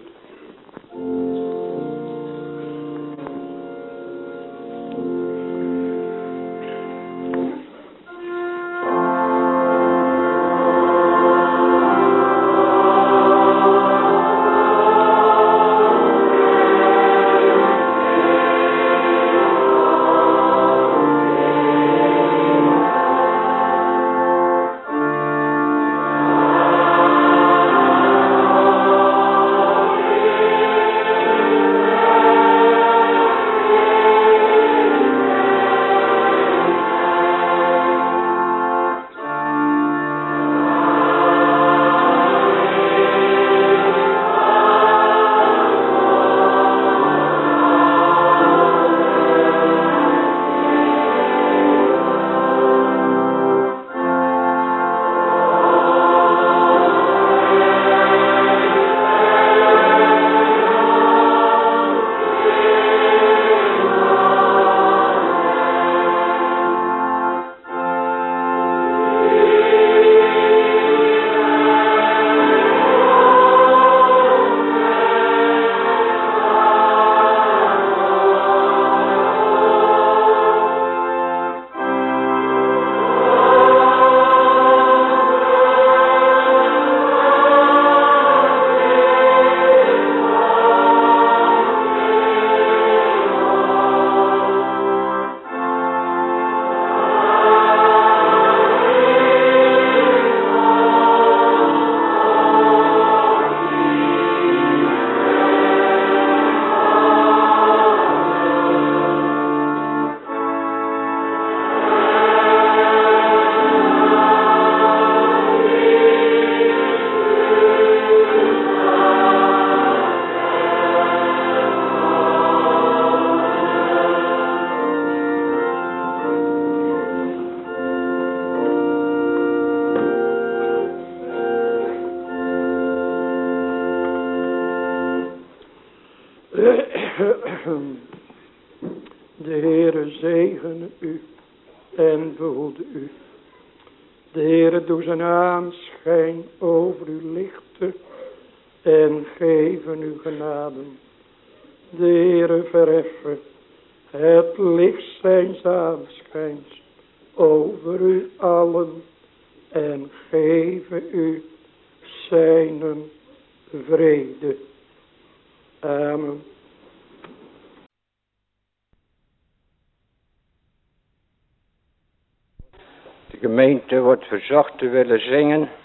De Heere zegene u en behoede u. De Heere doe zijn aanschijn over u lichten en geven u genade. De Heere verheffen het licht zijns aanschijns over u allen en geven u zijn vrede. Amen. De gemeente wordt verzocht te willen zingen